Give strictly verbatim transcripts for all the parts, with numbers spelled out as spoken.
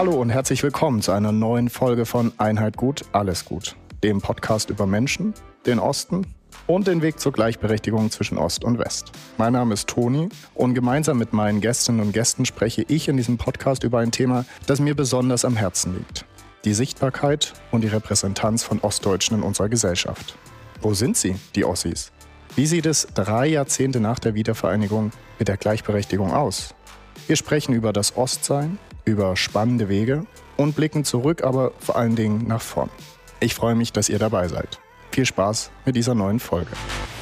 Hallo und herzlich willkommen zu einer neuen Folge von Einheit gut, alles gut, dem Podcast über Menschen, den Osten und den Weg zur Gleichberechtigung zwischen Ost und West. Mein Name ist Toni und gemeinsam mit meinen Gästinnen und Gästen spreche ich in diesem Podcast über ein Thema, das mir besonders am Herzen liegt: die Sichtbarkeit und die Repräsentanz von Ostdeutschen in unserer Gesellschaft. Wo sind sie, die Ossis? Wie sieht es drei Jahrzehnte nach der Wiedervereinigung mit der Gleichberechtigung aus? Wir sprechen über das Ostsein, über spannende Wege und blicken zurück, aber vor allen Dingen nach vorn. Ich freue mich, dass ihr dabei seid. Viel Spaß mit dieser neuen Folge.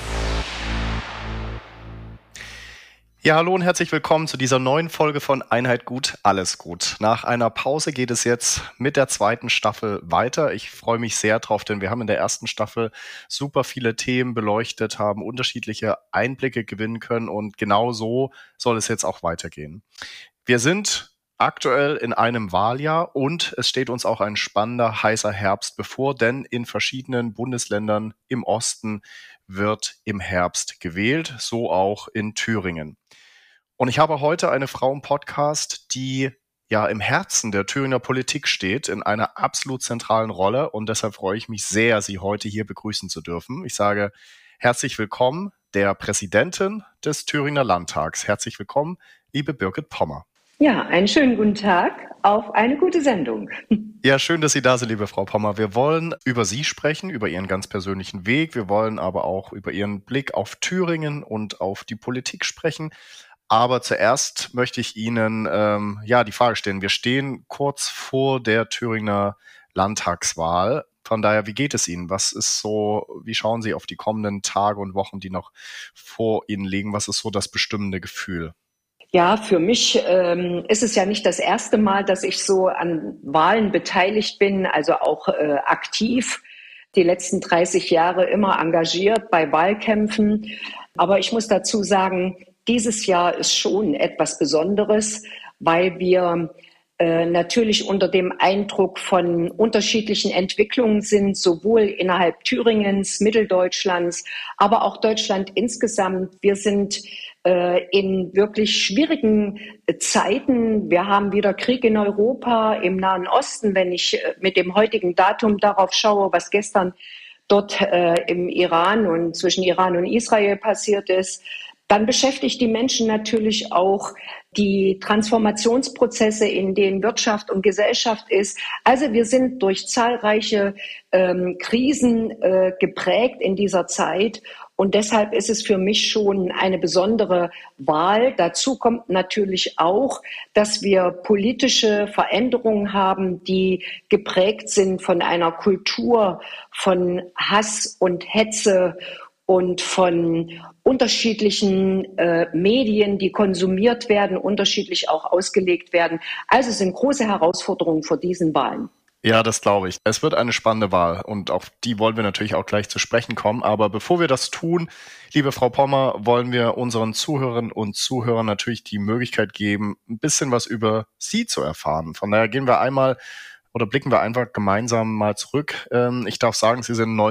Ja, hallo und herzlich willkommen zu dieser neuen Folge von Einheit gut, alles gut. Nach einer Pause geht es jetzt mit der zweiten Staffel weiter. Ich freue mich sehr drauf, denn wir haben in der ersten Staffel super viele Themen beleuchtet, haben unterschiedliche Einblicke gewinnen können und genau so soll es jetzt auch weitergehen. Wir sind aktuell in einem Wahljahr und es steht uns auch ein spannender, heißer Herbst bevor, denn in verschiedenen Bundesländern im Osten wird im Herbst gewählt, so auch in Thüringen. Und ich habe heute eine Frau im Podcast, die ja im Herzen der Thüringer Politik steht, in einer absolut zentralen Rolle, und deshalb freue ich mich sehr, Sie heute hier begrüßen zu dürfen. Ich sage herzlich willkommen der Präsidentin des Thüringer Landtags. Herzlich willkommen, liebe Birgit Pommer. Ja, einen schönen guten Tag auf eine gute Sendung. Ja, schön, dass Sie da sind, liebe Frau Pommer. Wir wollen über Sie sprechen, über Ihren ganz persönlichen Weg. Wir wollen aber auch über Ihren Blick auf Thüringen und auf die Politik sprechen. Aber zuerst möchte ich Ihnen ähm, ja die Frage stellen. Wir stehen kurz vor der Thüringer Landtagswahl. Von daher, wie geht es Ihnen? Was ist so, wie schauen Sie auf die kommenden Tage und Wochen, die noch vor Ihnen liegen? Was ist so das bestimmende Gefühl? Ja, für mich ähm, ist es ja nicht das erste Mal, dass ich so an Wahlen beteiligt bin, also auch äh, aktiv. Die letzten dreißig Jahre immer engagiert bei Wahlkämpfen. Aber ich muss dazu sagen, dieses Jahr ist schon etwas Besonderes, weil wir äh, natürlich unter dem Eindruck von unterschiedlichen Entwicklungen sind, sowohl innerhalb Thüringens, Mitteldeutschlands, aber auch Deutschland insgesamt. Wir sind äh, in wirklich schwierigen Zeiten. Wir haben wieder Krieg in Europa, im Nahen Osten. Wenn ich äh, mit dem heutigen Datum darauf schaue, was gestern dort äh, im Iran und zwischen Iran und Israel passiert ist, dann beschäftigt die Menschen natürlich auch die Transformationsprozesse, in denen Wirtschaft und Gesellschaft ist. Also wir sind durch zahlreiche ähm, Krisen äh, geprägt in dieser Zeit. Und deshalb ist es für mich schon eine besondere Wahl. Dazu kommt natürlich auch, dass wir politische Veränderungen haben, die geprägt sind von einer Kultur von Hass und Hetze und von unterschiedlichen äh, Medien, die konsumiert werden, unterschiedlich auch ausgelegt werden. Also es sind große Herausforderungen vor diesen Wahlen. Ja, das glaube ich. Es wird eine spannende Wahl und auf die wollen wir natürlich auch gleich zu sprechen kommen. Aber bevor wir das tun, liebe Frau Pommer, wollen wir unseren Zuhörerinnen und Zuhörern natürlich die Möglichkeit geben, ein bisschen was über Sie zu erfahren. Von daher gehen wir einmal oder blicken wir einfach gemeinsam mal zurück. Ähm, ich darf sagen, Sie sind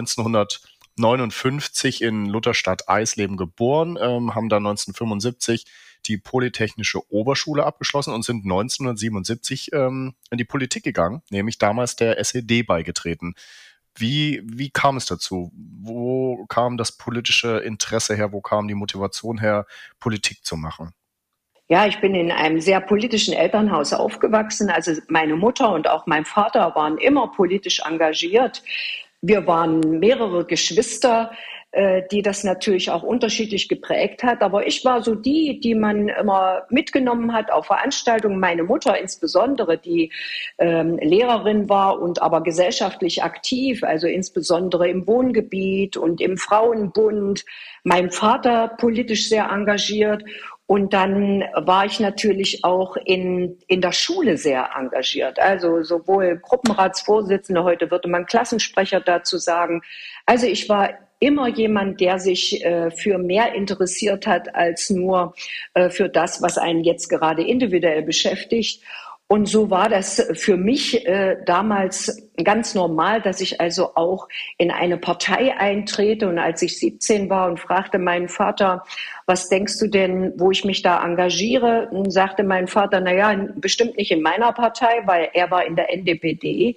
neunzehnhundertneunundfünfzig in Lutherstadt-Eisleben geboren, ähm, haben dann neunzehnhundertfünfundsiebzig die Polytechnische Oberschule abgeschlossen und sind neunzehnhundertsiebenundsiebzig ähm, in die Politik gegangen, nämlich damals der S E D beigetreten. Wie, wie kam es dazu? Wo kam das politische Interesse her? Wo kam die Motivation her, Politik zu machen? Ja, ich bin in einem sehr politischen Elternhaus aufgewachsen. Also meine Mutter und auch mein Vater waren immer politisch engagiert. Wir waren mehrere Geschwister, äh, die das natürlich auch unterschiedlich geprägt hat. Aber ich war so die, die man immer mitgenommen hat auf Veranstaltungen. Meine Mutter insbesondere, die ähm, Lehrerin war und aber gesellschaftlich aktiv, also insbesondere im Wohngebiet und im Frauenbund. Mein Vater politisch sehr engagiert. Und dann war ich natürlich auch in, in der Schule sehr engagiert. Also sowohl Gruppenratsvorsitzende, heute würde man Klassensprecher dazu sagen. Also ich war immer jemand, der sich äh, für mehr interessiert hat als nur äh, für das, was einen jetzt gerade individuell beschäftigt. Und so war das für mich äh, damals ganz normal, dass ich also auch in eine Partei eintrete. Und als ich siebzehn war und fragte meinen Vater, was denkst du denn, wo ich mich da engagiere? Und sagte mein Vater, na ja, bestimmt nicht in meiner Partei, weil er war in der N D P D.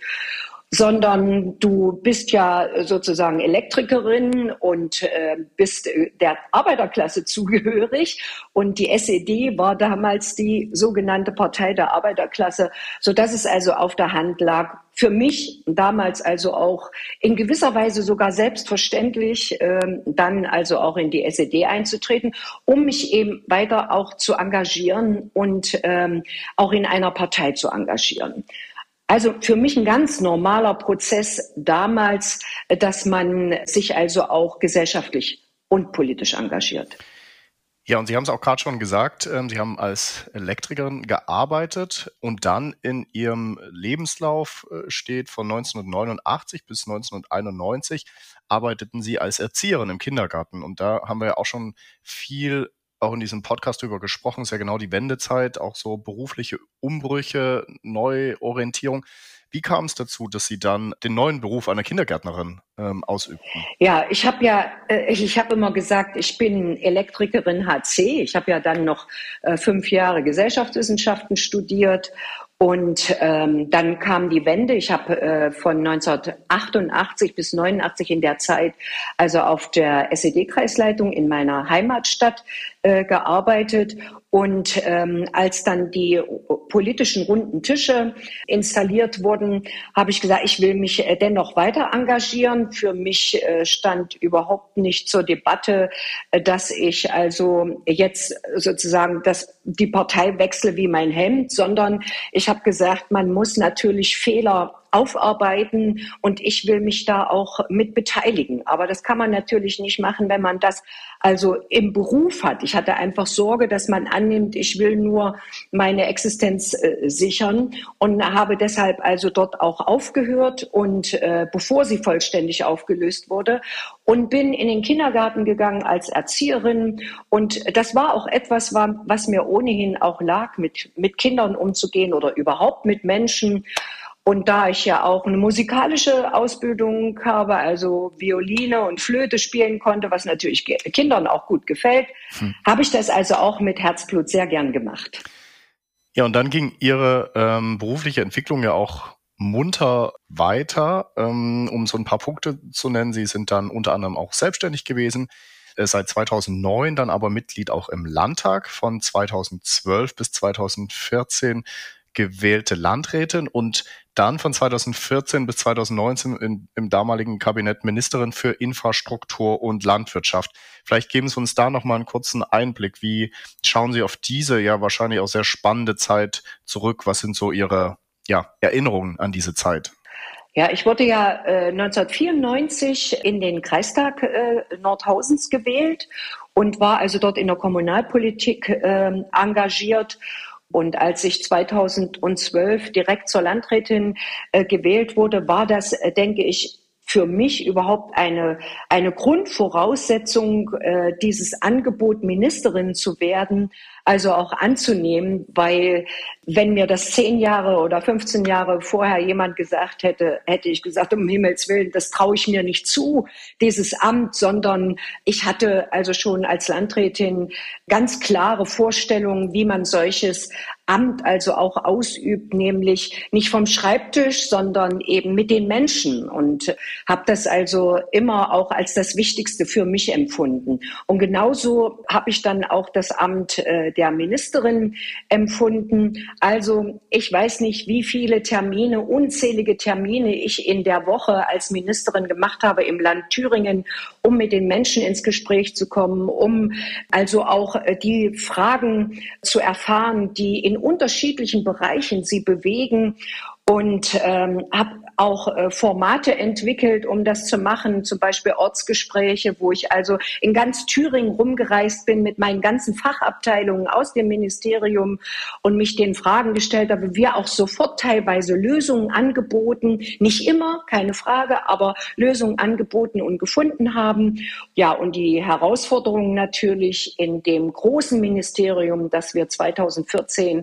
Sondern du bist ja sozusagen Elektrikerin und äh, bist der Arbeiterklasse zugehörig. Und die S E D war damals die sogenannte Partei der Arbeiterklasse, sodass es also auf der Hand lag, für mich damals also auch in gewisser Weise sogar selbstverständlich, äh, dann also auch in die S E D einzutreten, um mich eben weiter auch zu engagieren und ähm, auch in einer Partei zu engagieren. Also für mich ein ganz normaler Prozess damals, dass man sich also auch gesellschaftlich und politisch engagiert. Ja, und Sie haben es auch gerade schon gesagt, ähm, Sie haben als Elektrikerin gearbeitet und dann in Ihrem Lebenslauf äh, steht, von neunzehnhundertneunundachtzig bis neunzehnhunderteinundneunzig arbeiteten Sie als Erzieherin im Kindergarten. Und da haben wir ja auch schon viel auch in diesem Podcast drüber gesprochen, ist ja genau die Wendezeit, auch so berufliche Umbrüche, Neuorientierung. Wie kam es dazu, dass Sie dann den neuen Beruf einer Kindergärtnerin ähm, ausübten? Ja, ich habe ja, äh, ich habe immer gesagt, ich bin Elektrikerin H C. Ich habe ja dann noch äh, fünf Jahre Gesellschaftswissenschaften studiert. Und ähm, dann kam die Wende. Ich habe äh, von neunzehnhundertachtundachtzig bis neunundachtzig in der Zeit also auf der S E D-Kreisleitung in meiner Heimatstadt äh, gearbeitet. Und ähm, als dann die politischen runden Tische installiert wurden, habe ich gesagt, ich will mich äh, dennoch weiter engagieren. Für mich äh, stand überhaupt nicht zur Debatte, äh, dass ich also jetzt sozusagen das, die Partei wechsle wie mein Hemd, sondern ich habe gesagt, man muss natürlich Fehler aufarbeiten und ich will mich da auch mit beteiligen. Aber das kann man natürlich nicht machen, wenn man das also im Beruf hat. Ich hatte einfach Sorge, dass man annimmt, ich will nur meine Existenz äh, sichern und habe deshalb also dort auch aufgehört und äh, bevor sie vollständig aufgelöst wurde und bin in den Kindergarten gegangen als Erzieherin und das war auch etwas, was mir ohnehin auch lag, mit, mit Kindern umzugehen oder überhaupt mit Menschen. Und da ich ja auch eine musikalische Ausbildung habe, also Violine und Flöte spielen konnte, was natürlich Kindern auch gut gefällt, hm. habe ich das also auch mit Herzblut sehr gern gemacht. Ja, und dann ging Ihre ähm, berufliche Entwicklung ja auch munter weiter. Ähm, um so ein paar Punkte zu nennen, Sie sind dann unter anderem auch selbstständig gewesen, äh, seit zweitausendneun dann aber Mitglied auch im Landtag, von zweitausendzwölf bis zweitausendvierzehn gewählte Landrätin und dann von zweitausendvierzehn bis zweitausendneunzehn in, im damaligen Kabinett Ministerin für Infrastruktur und Landwirtschaft. Vielleicht geben Sie uns da noch mal einen kurzen Einblick. Wie schauen Sie auf diese ja wahrscheinlich auch sehr spannende Zeit zurück? Was sind so Ihre ja, Erinnerungen an diese Zeit? Ja, ich wurde ja äh, neunzehnhundertvierundneunzig in den Kreistag äh, Nordhausens gewählt und war also dort in der Kommunalpolitik äh, engagiert. Und als ich zweitausendzwölf direkt zur Landrätin äh, gewählt wurde, war das, äh, denke ich, für mich überhaupt eine, eine Grundvoraussetzung, äh, dieses Angebot, Ministerin zu werden, also auch anzunehmen, weil wenn mir das zehn Jahre oder fünfzehn Jahre vorher jemand gesagt hätte, hätte ich gesagt, um Himmels Willen, das traue ich mir nicht zu, dieses Amt, sondern ich hatte also schon als Landrätin ganz klare Vorstellungen, wie man solches Amt also auch ausübt, nämlich nicht vom Schreibtisch, sondern eben mit den Menschen und habe das also immer auch als das Wichtigste für mich empfunden. Und genauso habe ich dann auch das Amt äh, der Ministerin empfunden. Also ich weiß nicht, wie viele Termine, unzählige Termine ich in der Woche als Ministerin gemacht habe im Land Thüringen, um mit den Menschen ins Gespräch zu kommen, um also auch die Fragen zu erfahren, die in unterschiedlichen Bereichen sie bewegen. Und ähm, habe auch äh, Formate entwickelt, um das zu machen, zum Beispiel Ortsgespräche, wo ich also in ganz Thüringen rumgereist bin mit meinen ganzen Fachabteilungen aus dem Ministerium und mich den Fragen gestellt habe. Wir auch sofort teilweise Lösungen angeboten, nicht immer, keine Frage, aber Lösungen angeboten und gefunden haben. Ja, und die Herausforderung natürlich in dem großen Ministerium, das wir zweitausendvierzehn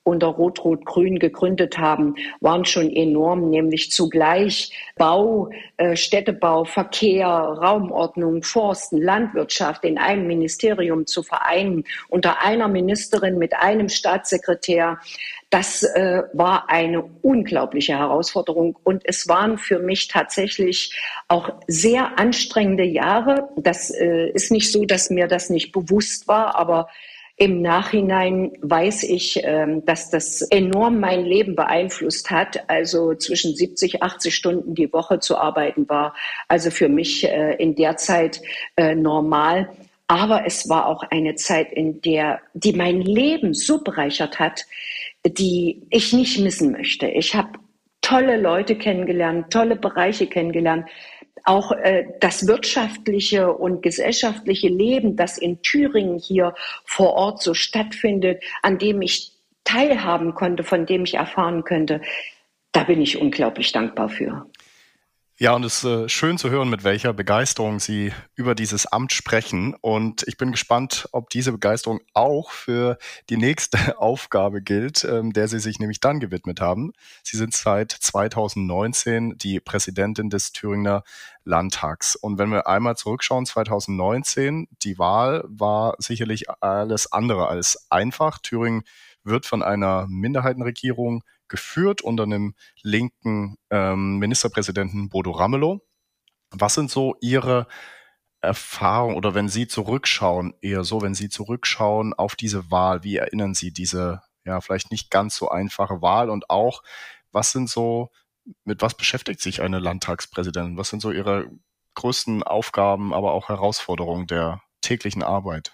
unter Rot-Rot-Grün gegründet haben, waren schon enorm, nämlich zugleich Bau, äh, Städtebau, Verkehr, Raumordnung, Forsten, Landwirtschaft in einem Ministerium zu vereinen, unter einer Ministerin mit einem Staatssekretär. Das äh, war eine unglaubliche Herausforderung und es waren für mich tatsächlich auch sehr anstrengende Jahre. Das äh, ist nicht so, dass mir das nicht bewusst war, aber im Nachhinein weiß ich, äh, dass das enorm mein Leben beeinflusst hat. Also zwischen siebzig, achtzig Stunden die Woche zu arbeiten war also für mich äh, in der Zeit äh, normal. Aber es war auch eine Zeit, in der, die mein Leben so bereichert hat, die ich nicht missen möchte. Ich habe tolle Leute kennengelernt, tolle Bereiche kennengelernt. Auch äh, das wirtschaftliche und gesellschaftliche Leben, das in Thüringen hier vor Ort so stattfindet, an dem ich teilhaben konnte, von dem ich erfahren könnte, da bin ich unglaublich dankbar für. Ja, und es ist äh, schön zu hören, mit welcher Begeisterung Sie über dieses Amt sprechen. Und ich bin gespannt, ob diese Begeisterung auch für die nächste Aufgabe gilt, ähm, der Sie sich nämlich dann gewidmet haben. Sie sind seit zweitausendneunzehn die Präsidentin des Thüringer Landtags. Und wenn wir einmal zurückschauen, zweitausendneunzehn, die Wahl war sicherlich alles andere als einfach. Thüringen wird von einer Minderheitenregierung geführt unter einem linken ähm, Ministerpräsidenten Bodo Ramelow. Was sind so Ihre Erfahrungen oder wenn Sie zurückschauen, eher so, wenn Sie zurückschauen auf diese Wahl, wie erinnern Sie diese, ja, vielleicht nicht ganz so einfache Wahl und auch, was sind so, mit was beschäftigt sich eine Landtagspräsidentin? Was sind so Ihre größten Aufgaben, aber auch Herausforderungen der täglichen Arbeit?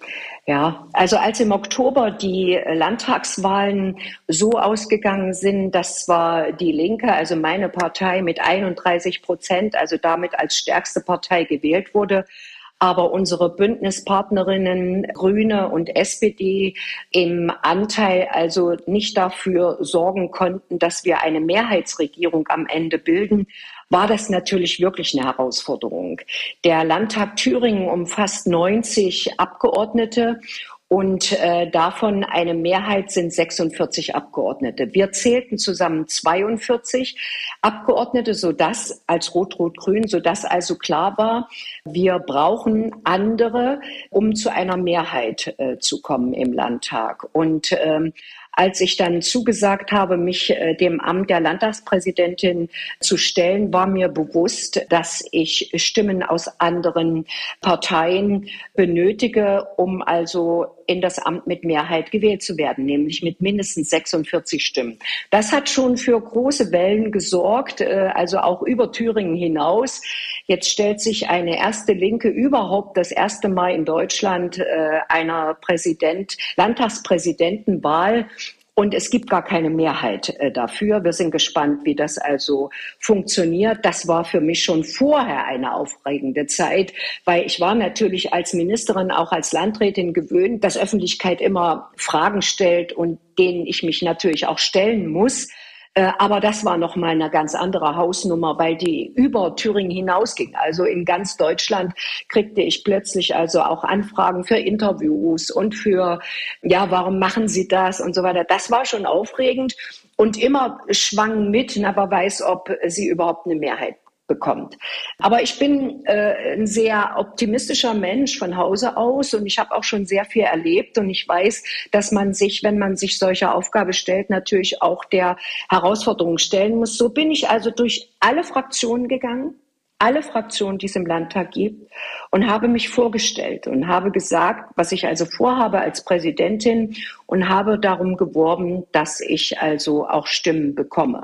Ja, also als im Oktober die Landtagswahlen so ausgegangen sind, dass zwar die Linke, also meine Partei mit einunddreißig Prozent, also damit als stärkste Partei gewählt wurde, aber unsere Bündnispartnerinnen Grüne und S P D im Anteil also nicht dafür sorgen konnten, dass wir eine Mehrheitsregierung am Ende bilden, war das natürlich wirklich eine Herausforderung. Der Landtag Thüringen umfasst neunzig Abgeordnete und äh, davon eine Mehrheit sind sechsundvierzig Abgeordnete. Wir zählten zusammen zweiundvierzig Abgeordnete, sodass als Rot-Rot-Grün, sodass also klar war, wir brauchen andere, um zu einer Mehrheit äh, zu kommen im Landtag. Und ähm, als ich dann zugesagt habe, mich äh, dem Amt der Landtagspräsidentin zu stellen, war mir bewusst, dass ich Stimmen aus anderen Parteien benötige, um also in das Amt mit Mehrheit gewählt zu werden, nämlich mit mindestens sechsundvierzig Stimmen. Das hat schon für große Wellen gesorgt, äh, also auch über Thüringen hinaus. Jetzt stellt sich eine erste Linke überhaupt das erste Mal in Deutschland äh, einer Präsident, Landtagspräsidentenwahl. Und es gibt gar keine Mehrheit äh, dafür. Wir sind gespannt, wie das also funktioniert. Das war für mich schon vorher eine aufregende Zeit, weil ich war natürlich als Ministerin, auch als Landrätin gewöhnt, dass Öffentlichkeit immer Fragen stellt und denen ich mich natürlich auch stellen muss. Aber das war noch mal eine ganz andere Hausnummer, weil die über Thüringen hinausging. Also in ganz Deutschland kriegte ich plötzlich also auch Anfragen für Interviews und für, ja, warum machen Sie das und so weiter. Das war schon aufregend und immer schwang mit, na, wer weiß, ob sie überhaupt eine Mehrheit bekommt. Aber ich bin äh, ein sehr optimistischer Mensch von Hause aus und ich habe auch schon sehr viel erlebt und ich weiß, dass man sich, wenn man sich solche Aufgabe stellt, natürlich auch der Herausforderung stellen muss. So bin ich also durch alle Fraktionen gegangen, alle Fraktionen, die es im Landtag gibt, und habe mich vorgestellt und habe gesagt, was ich also vorhabe als Präsidentin und habe darum geworben, dass ich also auch Stimmen bekomme.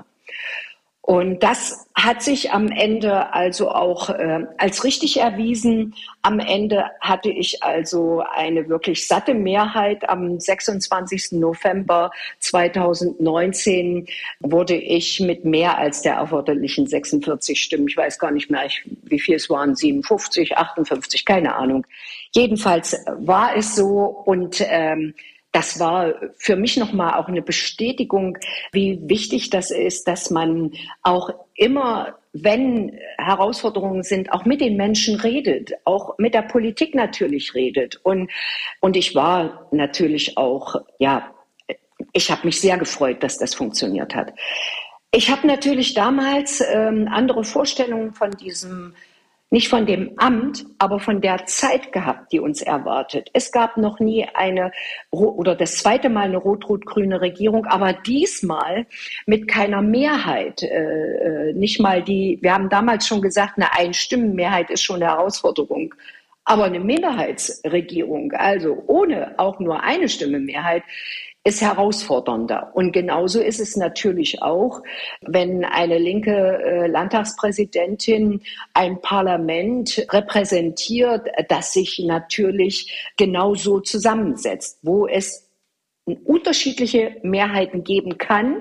Und das hat sich am Ende also auch äh, als richtig erwiesen. Am Ende hatte ich also eine wirklich satte Mehrheit. Am sechsundzwanzigsten November zweitausendneunzehn wurde ich mit mehr als der erforderlichen sechsundvierzig Stimmen, ich weiß gar nicht mehr, wie viel es waren, siebenundfünfzig, achtundfünfzig, keine Ahnung. Jedenfalls war es so und ähm, das war für mich nochmal auch eine Bestätigung, wie wichtig das ist, dass man auch immer, wenn Herausforderungen sind, auch mit den Menschen redet, auch mit der Politik natürlich redet. Und, und ich war natürlich auch, ja, ich habe mich sehr gefreut, dass das funktioniert hat. Ich habe natürlich damals ähm, andere Vorstellungen von diesem, nicht von dem Amt, aber von der Zeit gehabt, die uns erwartet. Es gab noch nie eine oder das zweite Mal eine rot-rot-grüne Regierung, aber diesmal mit keiner Mehrheit. Äh, nicht mal die, wir haben damals schon gesagt, eine Einstimmenmehrheit ist schon eine Herausforderung. Aber eine Minderheitsregierung, also ohne auch nur eine Stimme Mehrheit, ist herausfordernder. Und genauso ist es natürlich auch, wenn eine linke äh, Landtagspräsidentin ein Parlament repräsentiert, das sich natürlich genauso zusammensetzt, wo es unterschiedliche Mehrheiten geben kann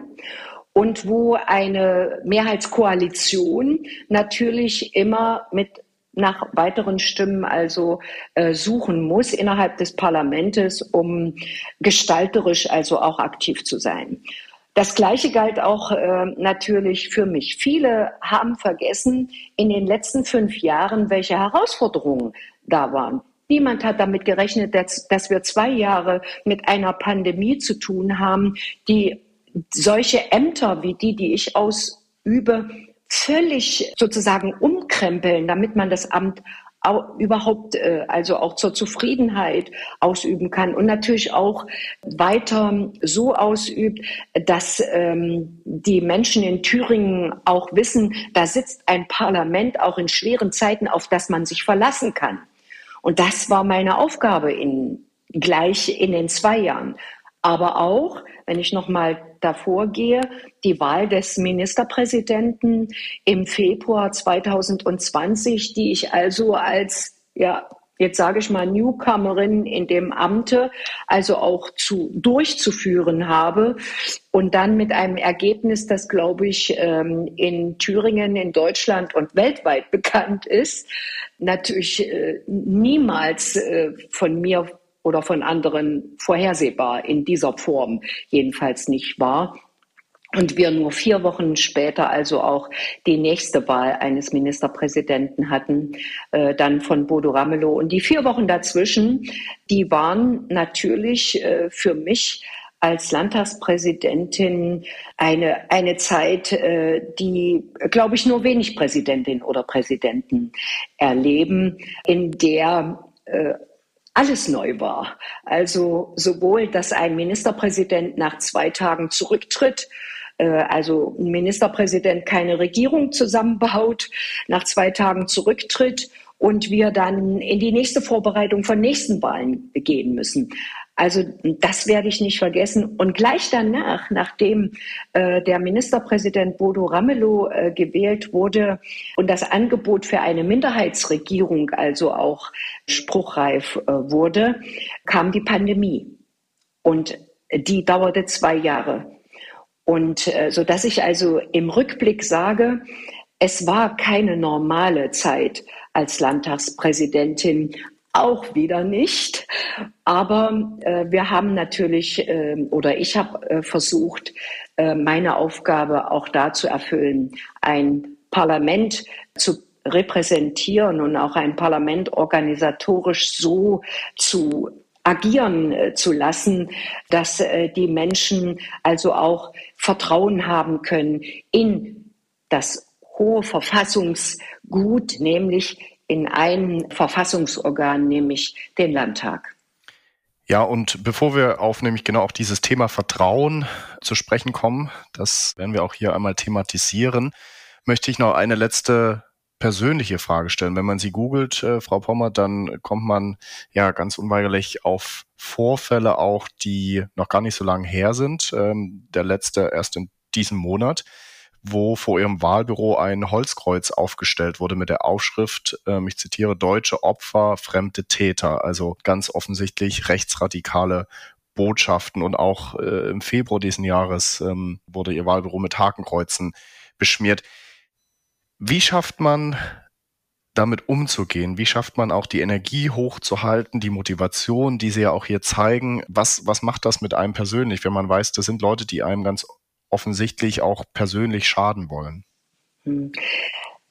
und wo eine Mehrheitskoalition natürlich immer mit nach weiteren Stimmen also äh, suchen muss innerhalb des Parlaments, um gestalterisch also auch aktiv zu sein. Das Gleiche galt auch äh, natürlich für mich. Viele haben vergessen in den letzten fünf Jahren, welche Herausforderungen da waren. Niemand hat damit gerechnet, dass, dass wir zwei Jahre mit einer Pandemie zu tun haben, die solche Ämter wie die, die ich ausübe, völlig sozusagen umkrempeln, damit man das Amt auch überhaupt äh, also auch zur Zufriedenheit ausüben kann und natürlich auch weiter so ausübt, dass ähm, die Menschen in Thüringen auch wissen, da sitzt ein Parlament auch in schweren Zeiten, auf das man sich verlassen kann. Und das war meine Aufgabe in, gleich in den zwei Jahren. Aber auch, wenn ich noch mal davor gehe, die Wahl des Ministerpräsidenten im Februar zweitausendzwanzig, die ich also als, ja, jetzt sage ich mal, Newcomerin in dem Amte, also auch zu, durchzuführen habe und dann mit einem Ergebnis, das, glaube ich, in Thüringen, in Deutschland und weltweit bekannt ist, natürlich niemals von mir oder von anderen vorhersehbar in dieser Form jedenfalls nicht war. Und wir nur vier Wochen später also auch die nächste Wahl eines Ministerpräsidenten hatten, äh, dann von Bodo Ramelow. Und die vier Wochen dazwischen, die waren natürlich äh, für mich als Landtagspräsidentin eine, eine Zeit, äh, die, glaube ich, nur wenig Präsidentinnen oder Präsidenten erleben, in der äh, alles neu war. Also sowohl, dass ein Ministerpräsident nach zwei Tagen zurücktritt, äh, also ein Ministerpräsident keine Regierung zusammenbaut, nach zwei Tagen zurücktritt und wir dann in die nächste Vorbereitung von nächsten Wahlen gehen müssen. Also das werde ich nicht vergessen. Und gleich danach, nachdem äh, der Ministerpräsident Bodo Ramelow äh, gewählt wurde und das Angebot für eine Minderheitsregierung also auch spruchreif äh, wurde, kam die Pandemie. Und die dauerte zwei Jahre. Und äh, so dass ich also im Rückblick sage, es war keine normale Zeit als Landtagspräsidentin, auch wieder nicht. Aber äh, wir haben natürlich, äh, oder ich habe äh, versucht, äh, meine Aufgabe auch da zu erfüllen, ein Parlament zu repräsentieren und auch ein Parlament organisatorisch so zu agieren äh, zu lassen, dass äh, die Menschen also auch Vertrauen haben können in das hohe Verfassungsgut, nämlich in ein Verfassungsorgan, nämlich den Landtag. Ja, und bevor wir auf nämlich genau auch dieses Thema Vertrauen zu sprechen kommen, das werden wir auch hier einmal thematisieren, möchte ich noch eine letzte persönliche Frage stellen. Wenn man Sie googelt, äh, Frau Pommer, dann kommt man ja ganz unweigerlich auf Vorfälle auch, die noch gar nicht so lange her sind. Ähm, der letzte erst in diesem Monat, wo vor ihrem Wahlbüro ein Holzkreuz aufgestellt wurde mit der Aufschrift, ähm, ich zitiere, deutsche Opfer, fremde Täter. Also ganz offensichtlich rechtsradikale Botschaften. Und auch äh, im Februar diesen Jahres ähm, wurde ihr Wahlbüro mit Hakenkreuzen beschmiert. Wie schafft man damit umzugehen? Wie schafft man auch die Energie hochzuhalten, die Motivation, die Sie ja auch hier zeigen? Was, was macht das mit einem persönlich, wenn man weiß, das sind Leute, die einem ganz offensichtlich auch persönlich schaden wollen?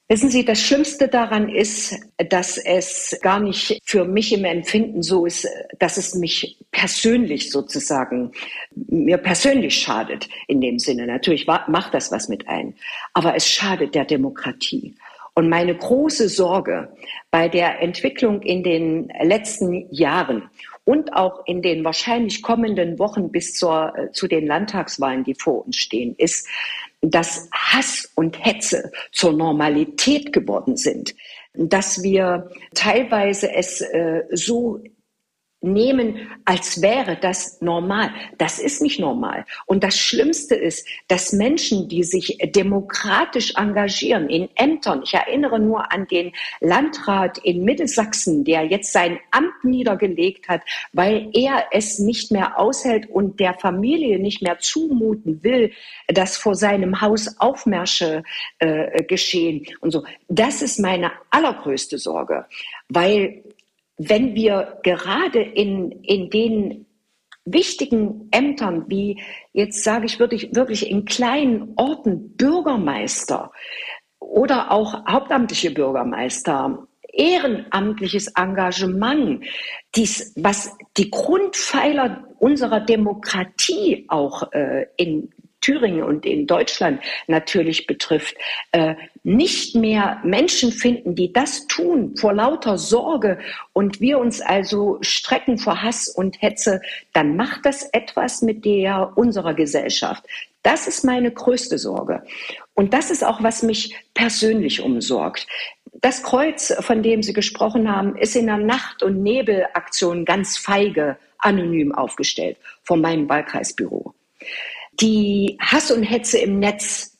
Wissen Sie, das Schlimmste daran ist, dass es gar nicht für mich im Empfinden so ist, dass es mich persönlich sozusagen, mir persönlich schadet in dem Sinne. Natürlich macht das was mit ein, aber es schadet der Demokratie. Und meine große Sorge bei der Entwicklung in den letzten Jahren und auch in den wahrscheinlich kommenden Wochen bis zur, zu den Landtagswahlen, die vor uns stehen, ist, dass Hass und Hetze zur Normalität geworden sind, dass wir teilweise es äh, so nehmen, als wäre das normal. Das ist nicht normal. Und das Schlimmste ist, dass Menschen, die sich demokratisch engagieren in Ämtern, ich erinnere nur an den Landrat in Mittelsachsen, der jetzt sein Amt niedergelegt hat, weil er es nicht mehr aushält und der Familie nicht mehr zumuten will, dass vor seinem Haus Aufmärsche äh, geschehen und so. Das ist meine allergrößte Sorge, weil wenn wir gerade in, in den wichtigen Ämtern, wie jetzt sage ich wirklich, wirklich in kleinen Orten Bürgermeister oder auch hauptamtliche Bürgermeister, ehrenamtliches Engagement, dies, was die Grundpfeiler unserer Demokratie auch äh, in Thüringen und in Deutschland natürlich betrifft, äh, nicht mehr Menschen finden, die das tun vor lauter Sorge und wir uns also strecken vor Hass und Hetze, dann macht das etwas mit der unserer Gesellschaft. Das ist meine größte Sorge. Und das ist auch, was mich persönlich umsorgt. Das Kreuz, von dem Sie gesprochen haben, ist in der Nacht- und Nebelaktion ganz feige anonym aufgestellt von meinem Wahlkreisbüro. Die Hass und Hetze im Netz,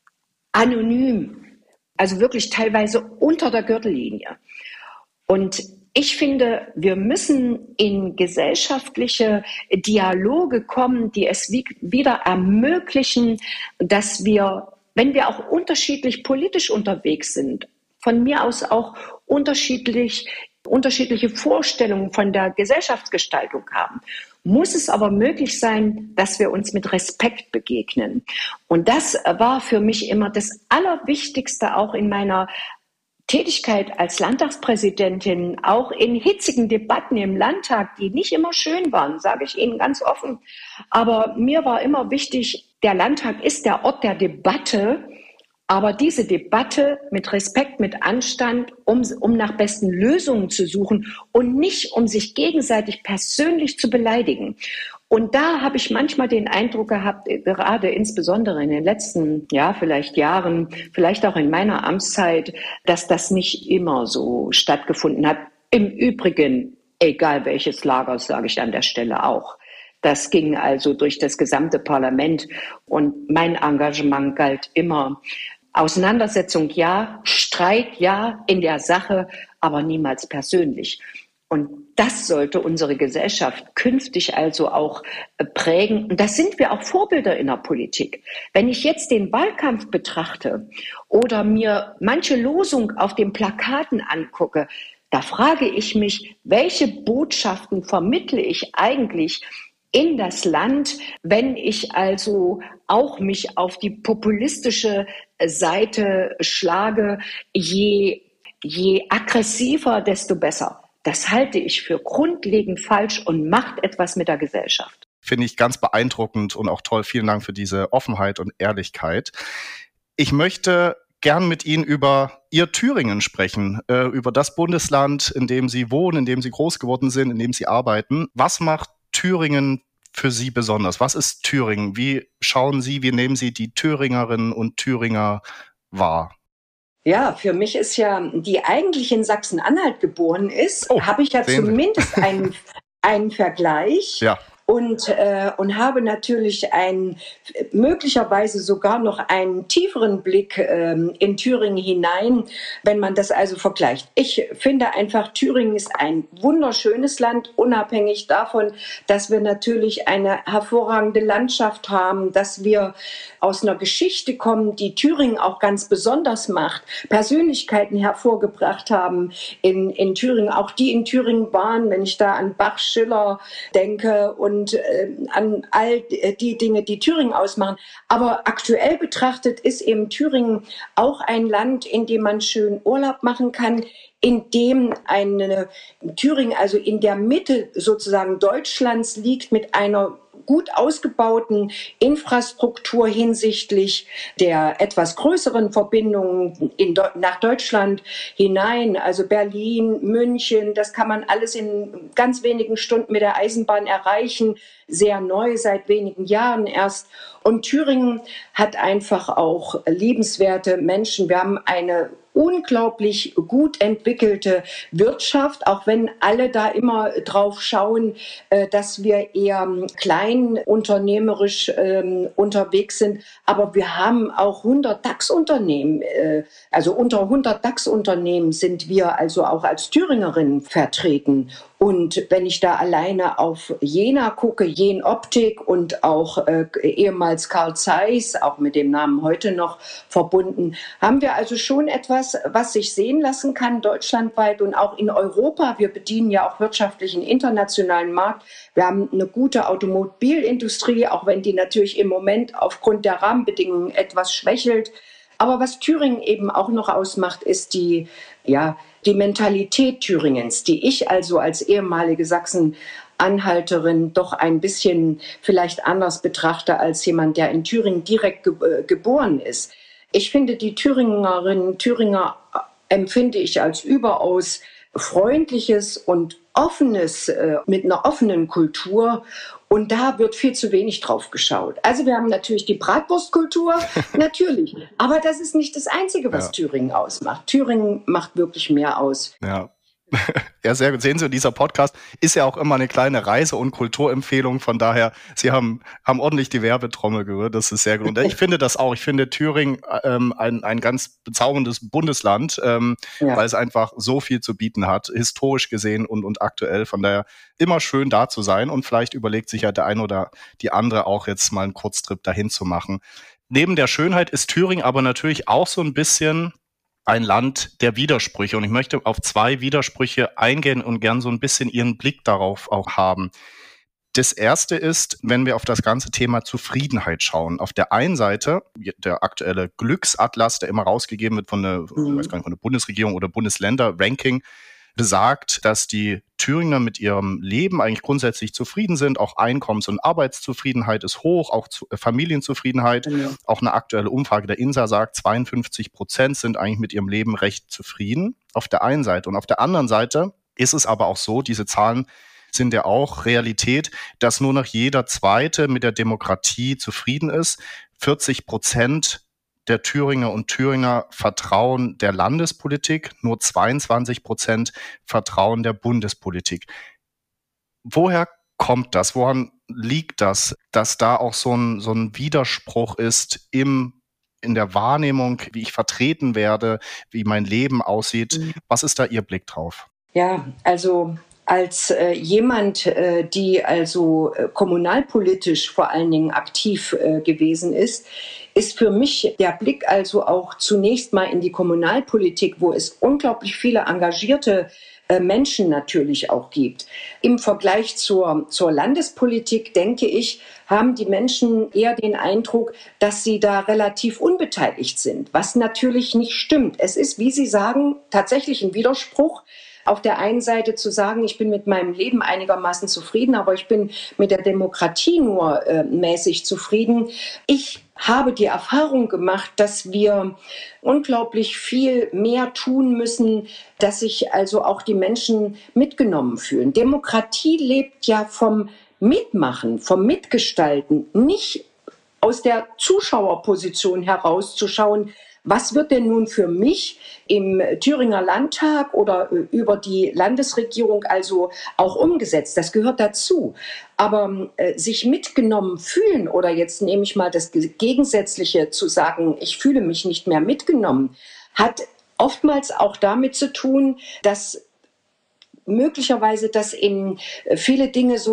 anonym, also wirklich teilweise unter der Gürtellinie. Und ich finde, wir müssen in gesellschaftliche Dialoge kommen, die es wieder ermöglichen, dass wir, wenn wir auch unterschiedlich politisch unterwegs sind, von mir aus auch unterschiedlich, unterschiedliche Vorstellungen von der Gesellschaftsgestaltung haben, muss es aber möglich sein, dass wir uns mit Respekt begegnen. Und das war für mich immer das Allerwichtigste auch in meiner Tätigkeit als Landtagspräsidentin, auch in hitzigen Debatten im Landtag, die nicht immer schön waren, sage ich Ihnen ganz offen. Aber mir war immer wichtig, der Landtag ist der Ort der Debatte, aber diese Debatte mit Respekt, mit Anstand, um, um nach besten Lösungen zu suchen und nicht, um sich gegenseitig persönlich zu beleidigen. Und da habe ich manchmal den Eindruck gehabt, gerade insbesondere in den letzten, ja, vielleicht Jahren, vielleicht auch in meiner Amtszeit, dass das nicht immer so stattgefunden hat. Im Übrigen, egal welches Lager, sage ich an der Stelle auch. Das ging also durch das gesamte Parlament und mein Engagement galt immer Auseinandersetzung ja, Streit ja in der Sache, aber niemals persönlich. Und das sollte unsere Gesellschaft künftig also auch prägen. Und das sind wir auch Vorbilder in der Politik. Wenn ich jetzt den Wahlkampf betrachte oder mir manche Losung auf den Plakaten angucke, da frage ich mich, welche Botschaften vermittle ich eigentlich in das Land, wenn ich also auch mich auf die populistische Seite schlage, je, je aggressiver, desto besser. Das halte ich für grundlegend falsch und macht etwas mit der Gesellschaft. Finde ich ganz beeindruckend und auch toll. Vielen Dank für diese Offenheit und Ehrlichkeit. Ich möchte gern mit Ihnen über Ihr Thüringen sprechen, äh, über das Bundesland, in dem Sie wohnen, in dem Sie groß geworden sind, in dem Sie arbeiten. Was macht Thüringen für Sie besonders? Was ist Thüringen? Wie schauen Sie, wie nehmen Sie die Thüringerinnen und Thüringer wahr? Ja, für mich ist ja, die eigentlich in Sachsen-Anhalt geboren ist, oh, habe ich ja zumindest einen, einen Vergleich. Ja. Und, äh, und habe natürlich einen, möglicherweise sogar noch einen tieferen Blick ähm, in Thüringen hinein, wenn man das also vergleicht. Ich finde einfach, Thüringen ist ein wunderschönes Land, unabhängig davon, dass wir natürlich eine hervorragende Landschaft haben, dass wir aus einer Geschichte kommen, die Thüringen auch ganz besonders macht, Persönlichkeiten hervorgebracht haben in, in Thüringen, auch die in Thüringen waren, wenn ich da an Bach, Schiller denke und und äh, an all die Dinge, die Thüringen ausmachen. Aber aktuell betrachtet ist eben Thüringen auch ein Land, in dem man schön Urlaub machen kann, in dem eine Thüringen, also in der Mitte sozusagen Deutschlands liegt, mit einer gut ausgebauten Infrastruktur hinsichtlich der etwas größeren Verbindungen in, nach Deutschland hinein, also Berlin, München, das kann man alles in ganz wenigen Stunden mit der Eisenbahn erreichen, sehr neu, seit wenigen Jahren erst. Und Thüringen hat einfach auch liebenswerte Menschen. Wir haben eine unglaublich gut entwickelte Wirtschaft, auch wenn alle da immer drauf schauen, dass wir eher klein unternehmerisch ähm, unterwegs sind. Aber wir haben auch hundert DAX-Unternehmen, äh, also unter hundert DAX-Unternehmen sind wir also auch als Thüringerin vertreten. Und wenn ich da alleine auf Jena gucke, Jen Optik und auch äh, ehemals Carl Zeiss, auch mit dem Namen heute noch verbunden, haben wir also schon etwas, was sich sehen lassen kann, deutschlandweit und auch in Europa. Wir bedienen ja auch wirtschaftlich einen internationalen Markt. Wir haben eine gute Automobilindustrie, auch wenn die natürlich im Moment aufgrund der Rahmenbedingungen etwas schwächelt. Aber was Thüringen eben auch noch ausmacht, ist die, ja, die Mentalität Thüringens, die ich also als ehemalige Sachsen-Anhalterin doch ein bisschen vielleicht anders betrachte als jemand, der in Thüringen direkt ge- geboren ist. Ich finde, die Thüringerinnen, Thüringer empfinde ich als überaus freundliches und offenes, äh, mit einer offenen Kultur. Und da wird viel zu wenig drauf geschaut. Also wir haben natürlich die Bratwurstkultur, natürlich. Aber das ist nicht das Einzige, was ja. Thüringen ausmacht. Thüringen macht wirklich mehr aus. Ja. Ja, sehr gut. Sehen Sie, dieser Podcast ist ja auch immer eine kleine Reise- und Kulturempfehlung. Von daher, Sie haben, haben ordentlich die Werbetrommel gerührt. Das ist sehr gut. Und ich finde das auch. Ich finde Thüringen ähm, ein, ein ganz bezauberndes Bundesland, ähm, ja. weil es einfach so viel zu bieten hat, historisch gesehen und, und aktuell. Von daher immer schön da zu sein. Und vielleicht überlegt sich ja der eine oder die andere auch jetzt mal einen Kurztrip dahin zu machen. Neben der Schönheit ist Thüringen aber natürlich auch so ein bisschen ein Land der Widersprüche. Und ich möchte auf zwei Widersprüche eingehen und gern so ein bisschen Ihren Blick darauf auch haben. Das erste ist, wenn wir auf das ganze Thema Zufriedenheit schauen. Auf der einen Seite, der aktuelle Glücksatlas, der immer rausgegeben wird von der, mhm. ich weiß gar nicht, von der Bundesregierung oder Bundesländer-Ranking, besagt, dass die Thüringer mit ihrem Leben eigentlich grundsätzlich zufrieden sind. Auch Einkommens- und Arbeitszufriedenheit ist hoch, auch zu, äh, Familienzufriedenheit. Ja. Auch eine aktuelle Umfrage der INSA sagt, zweiundfünfzig Prozent sind eigentlich mit ihrem Leben recht zufrieden. Auf der einen Seite. Und auf der anderen Seite ist es aber auch so, diese Zahlen sind ja auch Realität, dass nur noch jeder Zweite mit der Demokratie zufrieden ist. vierzig Prozent der Thüringer und Thüringer vertrauen der Landespolitik, nur zweiundzwanzig Prozent vertrauen der Bundespolitik. Woher kommt das? Woran liegt das, dass da auch so ein, so ein Widerspruch ist im, in der Wahrnehmung, wie ich vertreten werde, wie mein Leben aussieht? Was ist da Ihr Blick drauf? Ja, also als äh, jemand, äh, die also äh, kommunalpolitisch vor allen Dingen aktiv äh, gewesen ist, ist für mich der Blick also auch zunächst mal in die Kommunalpolitik, wo es unglaublich viele engagierte äh, Menschen natürlich auch gibt. Im Vergleich zur, zur Landespolitik, denke ich, haben die Menschen eher den Eindruck, dass sie da relativ unbeteiligt sind, was natürlich nicht stimmt. Es ist, wie Sie sagen, tatsächlich ein Widerspruch. Auf der einen Seite zu sagen, ich bin mit meinem Leben einigermaßen zufrieden, aber ich bin mit der Demokratie nur äh, mäßig zufrieden. Ich habe die Erfahrung gemacht, dass wir unglaublich viel mehr tun müssen, dass sich also auch die Menschen mitgenommen fühlen. Demokratie lebt ja vom Mitmachen, vom Mitgestalten, nicht aus der Zuschauerposition herauszuschauen, was wird denn nun für mich im Thüringer Landtag oder über die Landesregierung also auch umgesetzt? Das gehört dazu. Aber äh, sich mitgenommen fühlen oder jetzt nehme ich mal das Gegensätzliche zu sagen, ich fühle mich nicht mehr mitgenommen, hat oftmals auch damit zu tun, dass möglicherweise das in viele Dinge so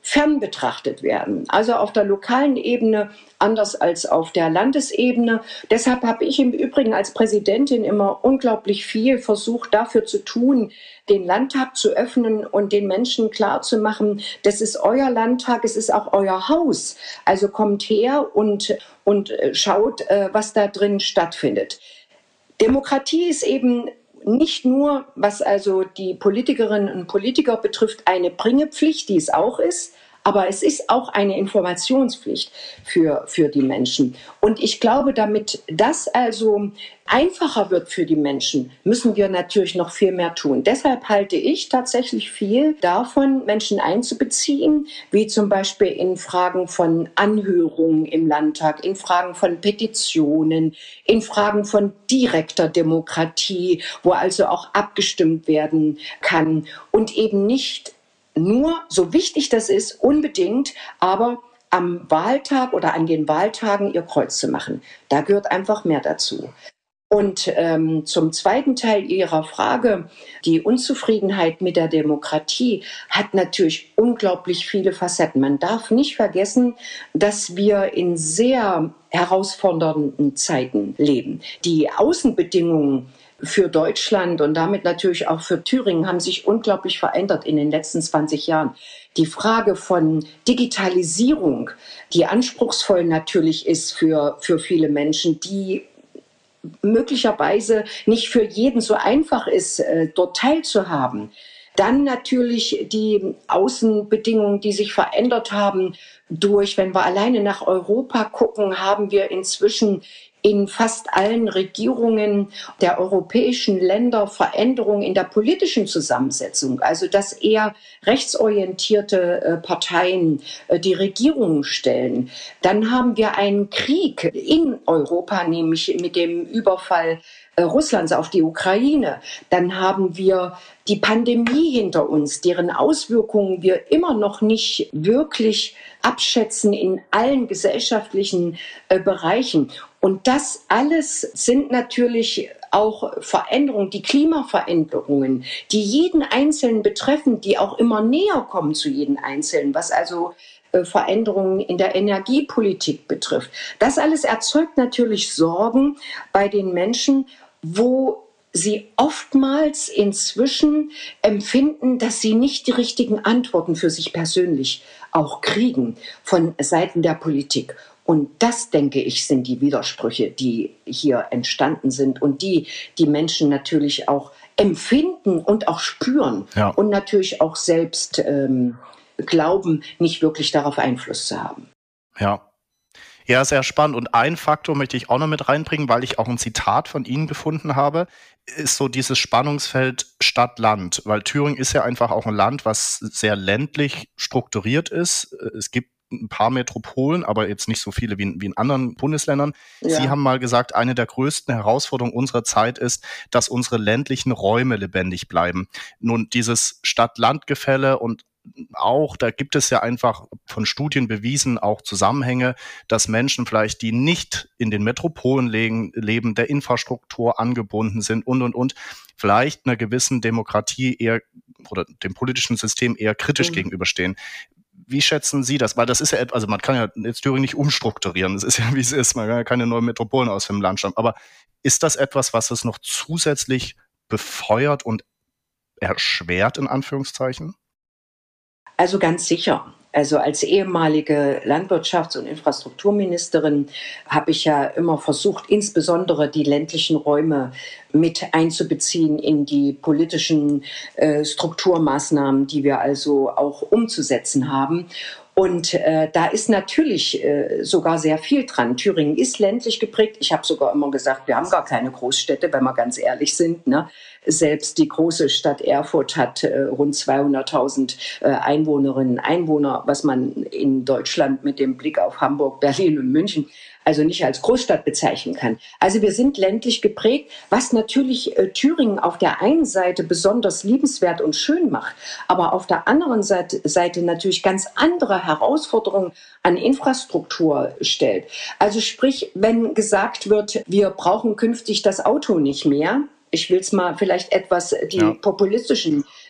fern betrachtet werden. Also auf der lokalen Ebene anders als auf der Landesebene. Deshalb habe ich im Übrigen als Präsidentin immer unglaublich viel versucht, dafür zu tun, den Landtag zu öffnen und den Menschen klarzumachen, das ist euer Landtag, es ist auch euer Haus. Also kommt her und, und schaut, was da drin stattfindet. Demokratie ist eben nicht nur, was also die Politikerinnen und Politiker betrifft, eine Bringepflicht, die es auch ist, aber es ist auch eine Informationspflicht für, für die Menschen. Und ich glaube, damit das also einfacher wird für die Menschen, müssen wir natürlich noch viel mehr tun. Deshalb halte ich tatsächlich viel davon, Menschen einzubeziehen, wie zum Beispiel in Fragen von Anhörungen im Landtag, in Fragen von Petitionen, in Fragen von direkter Demokratie, wo also auch abgestimmt werden kann und eben nicht nur, so wichtig das ist, unbedingt, aber am Wahltag oder an den Wahltagen ihr Kreuz zu machen. Da gehört einfach mehr dazu. Und ähm, zum zweiten Teil Ihrer Frage, die Unzufriedenheit mit der Demokratie hat natürlich unglaublich viele Facetten. Man darf nicht vergessen, dass wir in sehr herausfordernden Zeiten leben. Die Außenbedingungen für Deutschland und damit natürlich auch für Thüringen haben sich unglaublich verändert in den letzten zwanzig Jahren. Die Frage von Digitalisierung, die anspruchsvoll natürlich ist für, für viele Menschen, die möglicherweise nicht für jeden so einfach ist, dort teilzuhaben. Dann natürlich die Außenbedingungen, die sich verändert haben durch, wenn wir alleine nach Europa gucken, haben wir inzwischen in fast allen Regierungen der europäischen Länder Veränderungen in der politischen Zusammensetzung, also dass eher rechtsorientierte äh, Parteien äh, die Regierungen stellen. Dann haben wir einen Krieg in Europa, nämlich mit dem Überfall äh, Russlands auf die Ukraine. Dann haben wir die Pandemie hinter uns, deren Auswirkungen wir immer noch nicht wirklich abschätzen in allen gesellschaftlichen äh, Bereichen. Und das alles sind natürlich auch Veränderungen, die Klimaveränderungen, die jeden Einzelnen betreffen, die auch immer näher kommen zu jedem Einzelnen, was also äh, Veränderungen in der Energiepolitik betrifft. Das alles erzeugt natürlich Sorgen bei den Menschen, wo sie oftmals inzwischen empfinden, dass sie nicht die richtigen Antworten für sich persönlich auch kriegen von Seiten der Politik. Und das, denke ich, sind die Widersprüche, die hier entstanden sind und die die Menschen natürlich auch empfinden und auch spüren, ja, und natürlich auch selbst ähm, glauben, nicht wirklich darauf Einfluss zu haben. Ja. Ja, sehr spannend. Und ein Faktor möchte ich auch noch mit reinbringen, weil ich auch ein Zitat von Ihnen gefunden habe, ist so dieses Spannungsfeld Stadt-Land. Weil Thüringen ist ja einfach auch ein Land, was sehr ländlich strukturiert ist. Es gibt ein paar Metropolen, aber jetzt nicht so viele wie in, wie in anderen Bundesländern. Ja. Sie haben mal gesagt, eine der größten Herausforderungen unserer Zeit ist, dass unsere ländlichen Räume lebendig bleiben. Nun, dieses Stadt-Land-Gefälle und auch, da gibt es ja einfach von Studien bewiesen, auch Zusammenhänge, dass Menschen vielleicht, die nicht in den Metropolen leben, leben, der Infrastruktur angebunden sind und, und, und, vielleicht einer gewissen Demokratie eher oder dem politischen System eher kritisch mhm. gegenüberstehen. Wie schätzen Sie das? Weil das ist ja, also man kann ja jetzt Thüringen nicht umstrukturieren. Es ist ja, wie es ist. Man kann ja keine neuen Metropolen aus dem Land schaffen. Aber ist das etwas, was es noch zusätzlich befeuert und erschwert, in Anführungszeichen? Also ganz sicher. Also als ehemalige Landwirtschafts- und Infrastrukturministerin habe ich ja immer versucht, insbesondere die ländlichen Räume mit einzubeziehen in die politischen äh, Strukturmaßnahmen, die wir also auch umzusetzen haben. Und äh, da ist natürlich äh, sogar sehr viel dran. Thüringen ist ländlich geprägt. Ich habe sogar immer gesagt, wir haben gar keine Großstädte, wenn wir ganz ehrlich sind, ne? Selbst die große Stadt Erfurt hat äh, rund zweihunderttausend äh, Einwohnerinnen und Einwohner, was man in Deutschland mit dem Blick auf Hamburg, Berlin und München also nicht als Großstadt bezeichnen kann. Also wir sind ländlich geprägt, was natürlich äh, Thüringen auf der einen Seite besonders liebenswert und schön macht, aber auf der anderen Seite, Seite natürlich ganz andere Herausforderungen an Infrastruktur stellt. Also sprich, wenn gesagt wird, wir brauchen künftig das Auto nicht mehr, ich will es mal vielleicht etwas die ja. populistischen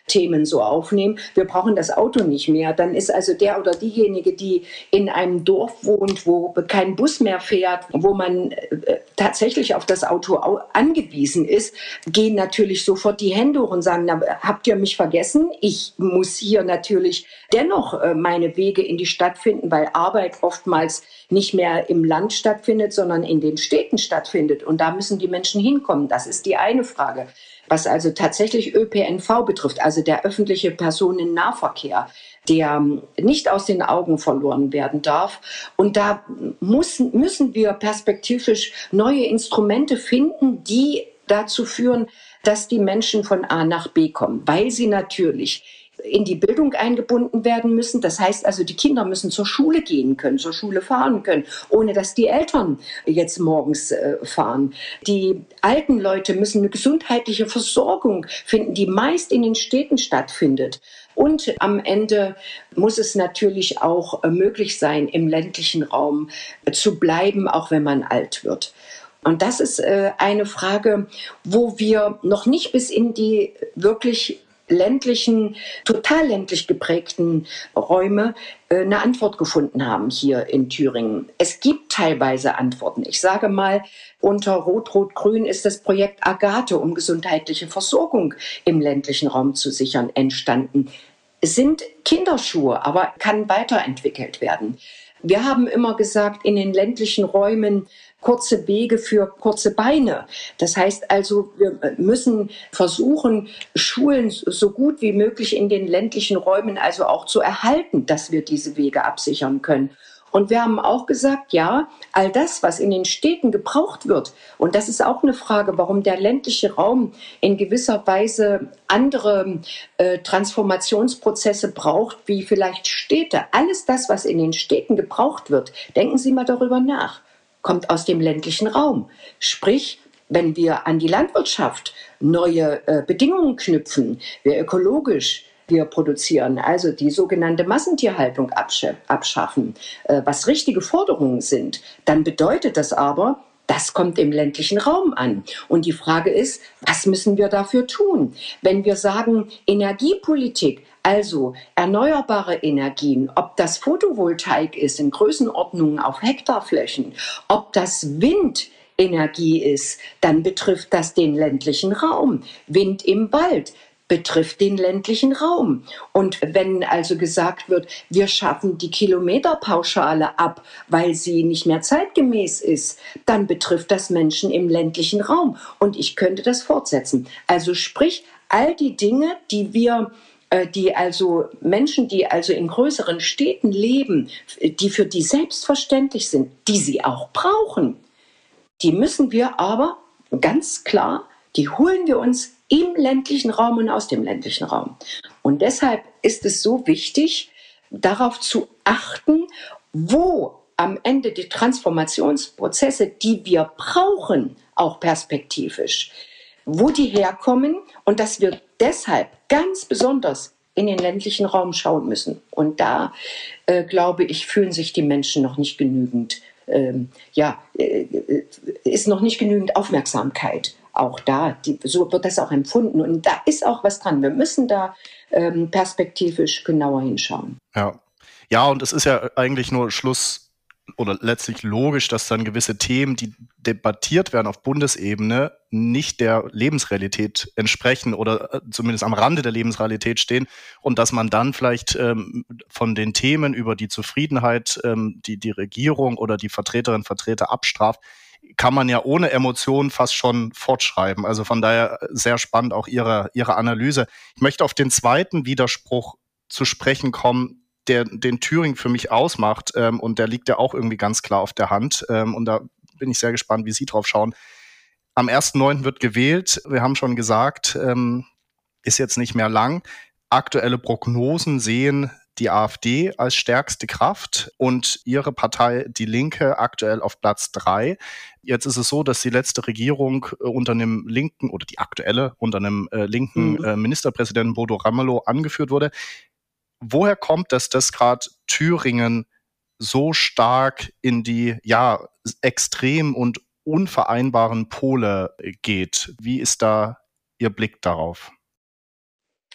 Themen so aufnehmen. Wir brauchen das Auto nicht mehr. Dann ist also der oder diejenige, die in einem Dorf wohnt, wo kein Bus mehr fährt, wo man äh, tatsächlich auf das Auto au- angewiesen ist, gehen natürlich sofort die Hände hoch und sagen, na, habt ihr mich vergessen? Ich muss hier natürlich dennoch äh, meine Wege in die Stadt finden, weil Arbeit oftmals nicht mehr im Land stattfindet, sondern in den Städten stattfindet. Und da müssen die Menschen hinkommen. Das ist die eine Frage. Was also tatsächlich Ö P N V betrifft, also der öffentliche Personennahverkehr, der nicht aus den Augen verloren werden darf. Und da muss, müssen wir perspektivisch neue Instrumente finden, die dazu führen, dass die Menschen von A nach B kommen, weil sie natürlich in die Bildung eingebunden werden müssen. Das heißt also, die Kinder müssen zur Schule gehen können, zur Schule fahren können, ohne dass die Eltern jetzt morgens äh, fahren. Die alten Leute müssen eine gesundheitliche Versorgung finden, die meist in den Städten stattfindet. Und am Ende muss es natürlich auch äh, möglich sein, im ländlichen Raum äh, zu bleiben, auch wenn man alt wird. Und das ist äh, eine Frage, wo wir noch nicht bis in die wirklich ländlichen, total ländlich geprägten Räume äh, eine Antwort gefunden haben hier in Thüringen. Es gibt teilweise Antworten. Ich sage mal, unter Rot-Rot-Grün ist das Projekt Agathe, um gesundheitliche Versorgung im ländlichen Raum zu sichern, entstanden. Es sind Kinderschuhe, aber kann weiterentwickelt werden. Wir haben immer gesagt, in den ländlichen Räumen kurze Wege für kurze Beine. Das heißt also, wir müssen versuchen, Schulen so gut wie möglich in den ländlichen Räumen also auch zu erhalten, dass wir diese Wege absichern können. Und wir haben auch gesagt, ja, all das, was in den Städten gebraucht wird, und das ist auch eine Frage, warum der ländliche Raum in gewisser Weise andere äh, Transformationsprozesse braucht, wie vielleicht Städte. Alles das, was in den Städten gebraucht wird, denken Sie mal darüber nach, kommt aus dem ländlichen Raum. Sprich, wenn wir an die Landwirtschaft neue äh, Bedingungen knüpfen, wir ökologisch wir produzieren, also die sogenannte Massentierhaltung abschaffen, äh, was richtige Forderungen sind, dann bedeutet das aber, das kommt im ländlichen Raum an. Und die Frage ist, was müssen wir dafür tun? Wenn wir sagen, Energiepolitik, also erneuerbare Energien, ob das Photovoltaik ist in Größenordnungen auf Hektarflächen, ob das Windenergie ist, dann betrifft das den ländlichen Raum. Wind im Wald betrifft den ländlichen Raum. Und wenn also gesagt wird, wir schaffen die Kilometerpauschale ab, weil sie nicht mehr zeitgemäß ist, dann betrifft das Menschen im ländlichen Raum. Und ich könnte das fortsetzen. Also sprich, all die Dinge, die wir die also Menschen, die also in größeren Städten leben, die für die selbstverständlich sind, die sie auch brauchen, die müssen wir aber ganz klar, die holen wir uns im ländlichen Raum und aus dem ländlichen Raum. Und deshalb ist es so wichtig, darauf zu achten, wo am Ende die Transformationsprozesse, die wir brauchen, auch perspektivisch, wo die herkommen und dass wir deshalb ganz besonders in den ländlichen Raum schauen müssen. Und da, äh, glaube ich, fühlen sich die Menschen noch nicht genügend, ähm, ja, äh, ist noch nicht genügend Aufmerksamkeit. Auch da, die, so wird das auch empfunden. Und da ist auch was dran. Wir müssen da ähm, perspektivisch genauer hinschauen. Ja. Ja, und es ist ja eigentlich nur Schluss oder letztlich logisch, dass dann gewisse Themen, die debattiert werden auf Bundesebene, nicht der Lebensrealität entsprechen oder zumindest am Rande der Lebensrealität stehen und dass man dann vielleicht ähm, von den Themen über die Zufriedenheit, ähm, die die Regierung oder die Vertreterinnen und Vertreter abstraft, kann man ja ohne Emotionen fast schon fortschreiben. Also von daher sehr spannend auch Ihre, Ihre Analyse. Ich möchte auf den zweiten Widerspruch zu sprechen kommen, der den Thüringen für mich ausmacht. Ähm, und der liegt ja auch irgendwie ganz klar auf der Hand. Ähm, und da bin ich sehr gespannt, wie Sie drauf schauen. Am ersten neunten wird gewählt. Wir haben schon gesagt, ähm, ist jetzt nicht mehr lang. Aktuelle Prognosen sehen die AfD als stärkste Kraft und ihre Partei, die Linke, aktuell auf Platz drei. Jetzt ist es so, dass die letzte Regierung äh, unter einem linken, oder die aktuelle unter einem äh, linken Mhm. äh, Ministerpräsidenten Bodo Ramelow angeführt wurde. Woher kommt es, dass gerade Thüringen so stark in die ja extrem und unvereinbaren Pole geht? Wie ist da Ihr Blick darauf?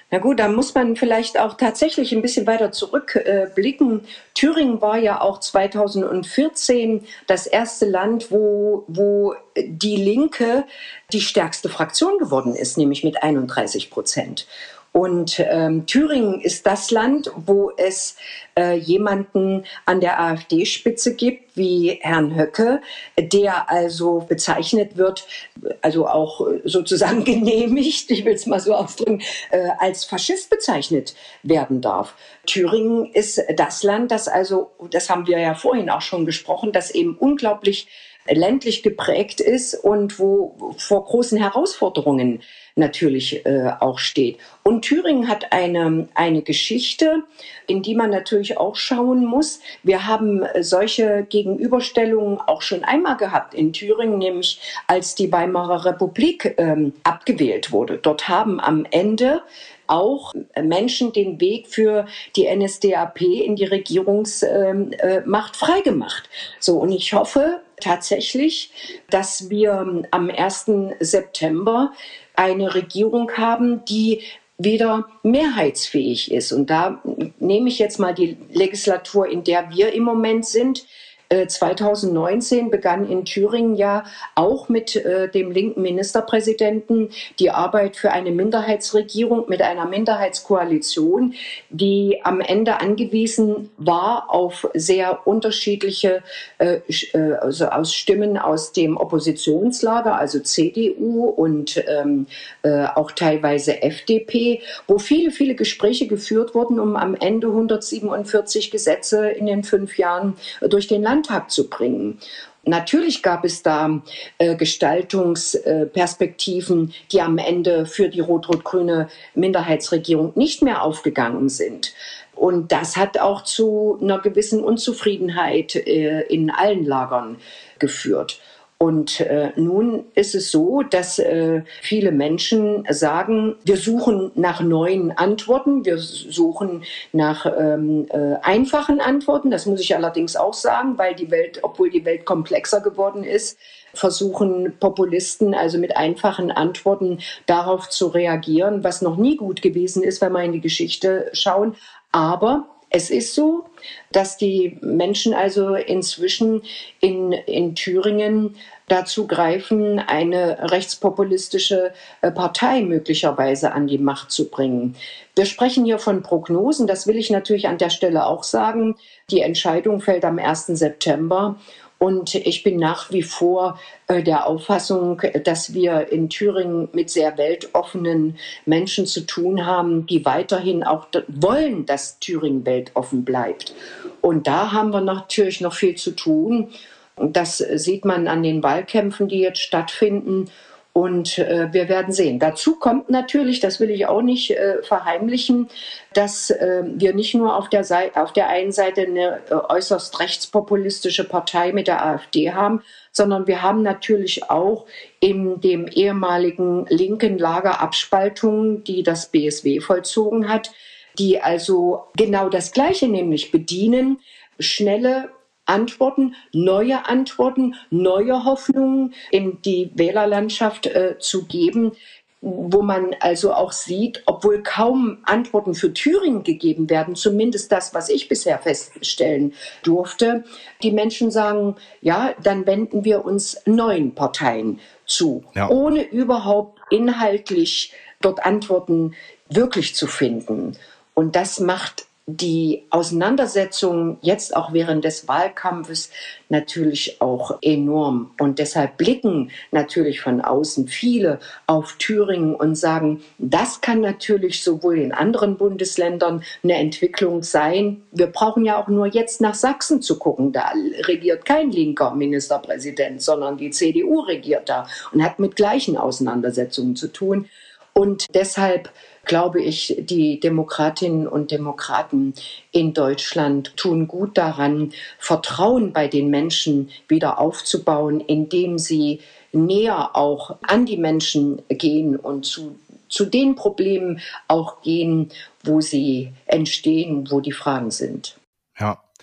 Na gut, da muss man vielleicht auch tatsächlich ein bisschen weiter zurückblicken. Äh, Thüringen war ja auch zweitausendvierzehn das erste Land, wo, wo die Linke die stärkste Fraktion geworden ist, nämlich mit einunddreißig Prozent. Und ähm, Thüringen ist das Land, wo es äh, jemanden an der AfD-Spitze gibt, wie Herrn Höcke, der also bezeichnet wird, also auch sozusagen genehmigt, ich will es mal so ausdrücken, äh, als Faschist bezeichnet werden darf. Thüringen ist das Land, das also, das haben wir ja vorhin auch schon gesprochen, das eben unglaublich ländlich geprägt ist und wo vor großen Herausforderungen natürlich äh, auch steht. Und Thüringen hat eine, eine Geschichte, in die man natürlich auch schauen muss. Wir haben solche Gegenüberstellungen auch schon einmal gehabt in Thüringen, nämlich als die Weimarer Republik ähm, abgewählt wurde. Dort haben am Ende auch Menschen den Weg für die N S D A P in die Regierungsmacht freigemacht. So, und ich hoffe tatsächlich, dass wir am ersten September eine Regierung haben, die wieder mehrheitsfähig ist. Und da nehme ich jetzt mal die Legislatur, in der wir im Moment sind. zweitausendneunzehn begann in Thüringen ja auch mit äh, dem linken Ministerpräsidenten die Arbeit für eine Minderheitsregierung mit einer Minderheitskoalition, die am Ende angewiesen war auf sehr unterschiedliche äh, also aus Stimmen aus dem Oppositionslager, also C D U und ähm, äh, auch teilweise F D P, wo viele, viele Gespräche geführt wurden, um am Ende hundertsiebenundvierzig Gesetze in den fünf Jahren durch den Landtag zu bringen. Natürlich gab es da äh, Gestaltungsperspektiven, äh, die am Ende für die rot-rot-grüne Minderheitsregierung nicht mehr aufgegangen sind. Und das hat auch zu einer gewissen Unzufriedenheit äh, in allen Lagern geführt. Und äh, nun ist es so, dass äh, viele Menschen sagen, wir suchen nach neuen Antworten, wir suchen nach ähm, äh, einfachen Antworten. Das muss ich allerdings auch sagen, weil die Welt, obwohl die Welt komplexer geworden ist, versuchen Populisten also mit einfachen Antworten darauf zu reagieren, was noch nie gut gewesen ist, wenn wir in die Geschichte schauen. Aber es ist so, dass die Menschen also inzwischen in, in Thüringen dazu greifen, eine rechtspopulistische Partei möglicherweise an die Macht zu bringen. Wir sprechen hier von Prognosen, das will ich natürlich an der Stelle auch sagen. Die Entscheidung fällt am ersten September. Und ich bin nach wie vor äh, der Auffassung, dass wir in Thüringen mit sehr weltoffenen Menschen zu tun haben, die weiterhin auch d- wollen, dass Thüringen weltoffen bleibt. Und da haben wir natürlich noch viel zu tun. Das sieht man an den Wahlkämpfen, die jetzt stattfinden. Und äh, wir werden sehen. Dazu kommt natürlich, das will ich auch nicht äh, verheimlichen, dass äh, wir nicht nur auf der, Seite, auf der einen Seite eine äh, äußerst rechtspopulistische Partei mit der AfD haben, sondern wir haben natürlich auch in dem ehemaligen linken Lager Abspaltungen, die das B S W vollzogen hat, die also genau das Gleiche nämlich bedienen, schnelle Antworten, neue Antworten, neue Hoffnungen in die Wählerlandschaft äh, zu geben, wo man also auch sieht, obwohl kaum Antworten für Thüringen gegeben werden, zumindest das, was ich bisher feststellen durfte, die Menschen sagen, ja, dann wenden wir uns neuen Parteien zu, ja, ohne überhaupt inhaltlich dort Antworten wirklich zu finden. Und das macht die Auseinandersetzung jetzt auch während des Wahlkampfes natürlich auch enorm. Und deshalb blicken natürlich von außen viele auf Thüringen und sagen, das kann natürlich sowohl in anderen Bundesländern eine Entwicklung sein. Wir brauchen ja auch nur jetzt nach Sachsen zu gucken. Da regiert kein linker Ministerpräsident, sondern die C D U regiert da und hat mit gleichen Auseinandersetzungen zu tun. Und deshalb glaube ich, die Demokratinnen und Demokraten in Deutschland tun gut daran, Vertrauen bei den Menschen wieder aufzubauen, indem sie näher auch an die Menschen gehen und zu, zu den Problemen auch gehen, wo sie entstehen, wo die Fragen sind. Ja.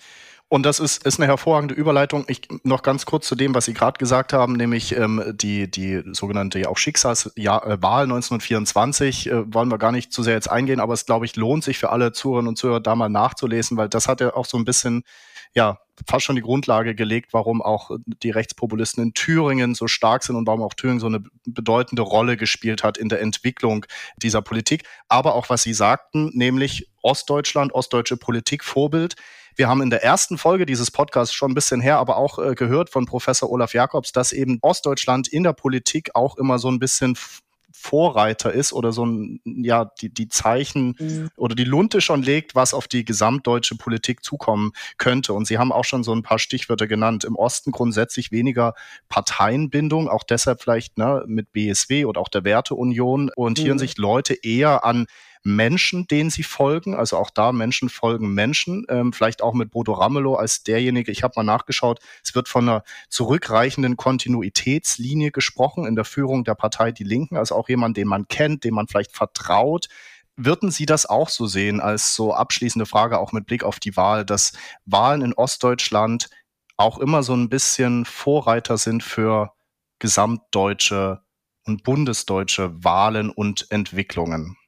Und das ist, ist eine hervorragende Überleitung. Ich noch ganz kurz zu dem, was Sie gerade gesagt haben, nämlich ähm, die, die sogenannte ja auch Schicksalswahl neunzehnhundertvierundzwanzig. Äh, wollen wir gar nicht zu sehr jetzt eingehen, aber es, glaube ich, lohnt sich für alle Zuhörerinnen und Zuhörer, da mal nachzulesen, weil das hat ja auch so ein bisschen, ja, fast schon die Grundlage gelegt, warum auch die Rechtspopulisten in Thüringen so stark sind und warum auch Thüringen so eine bedeutende Rolle gespielt hat in der Entwicklung dieser Politik. Aber auch, was Sie sagten, nämlich Ostdeutschland, ostdeutsche Politik, Vorbild. Wir haben in der ersten Folge dieses Podcasts schon ein bisschen her, aber auch äh, gehört von Professor Olaf Jacobs, dass eben Ostdeutschland in der Politik auch immer so ein bisschen f- Vorreiter ist oder so ein, ja, die, die Zeichen mhm. oder die Lunte schon legt, was auf die gesamtdeutsche Politik zukommen könnte. Und Sie haben auch schon so ein paar Stichwörter genannt. Im Osten grundsätzlich weniger Parteienbindung, auch deshalb vielleicht ne, mit B S W oder auch der Werteunion orientieren mhm. sich Leute eher an Menschen, denen sie folgen, also auch da Menschen folgen Menschen, ähm, vielleicht auch mit Bodo Ramelow als derjenige, ich habe mal nachgeschaut, es wird von einer zurückreichenden Kontinuitätslinie gesprochen in der Führung der Partei Die Linken, also auch jemand, den man kennt, dem man vielleicht vertraut. Würden Sie das auch so sehen als so abschließende Frage, auch mit Blick auf die Wahl, dass Wahlen in Ostdeutschland auch immer so ein bisschen Vorreiter sind für gesamtdeutsche und bundesdeutsche Wahlen und Entwicklungen?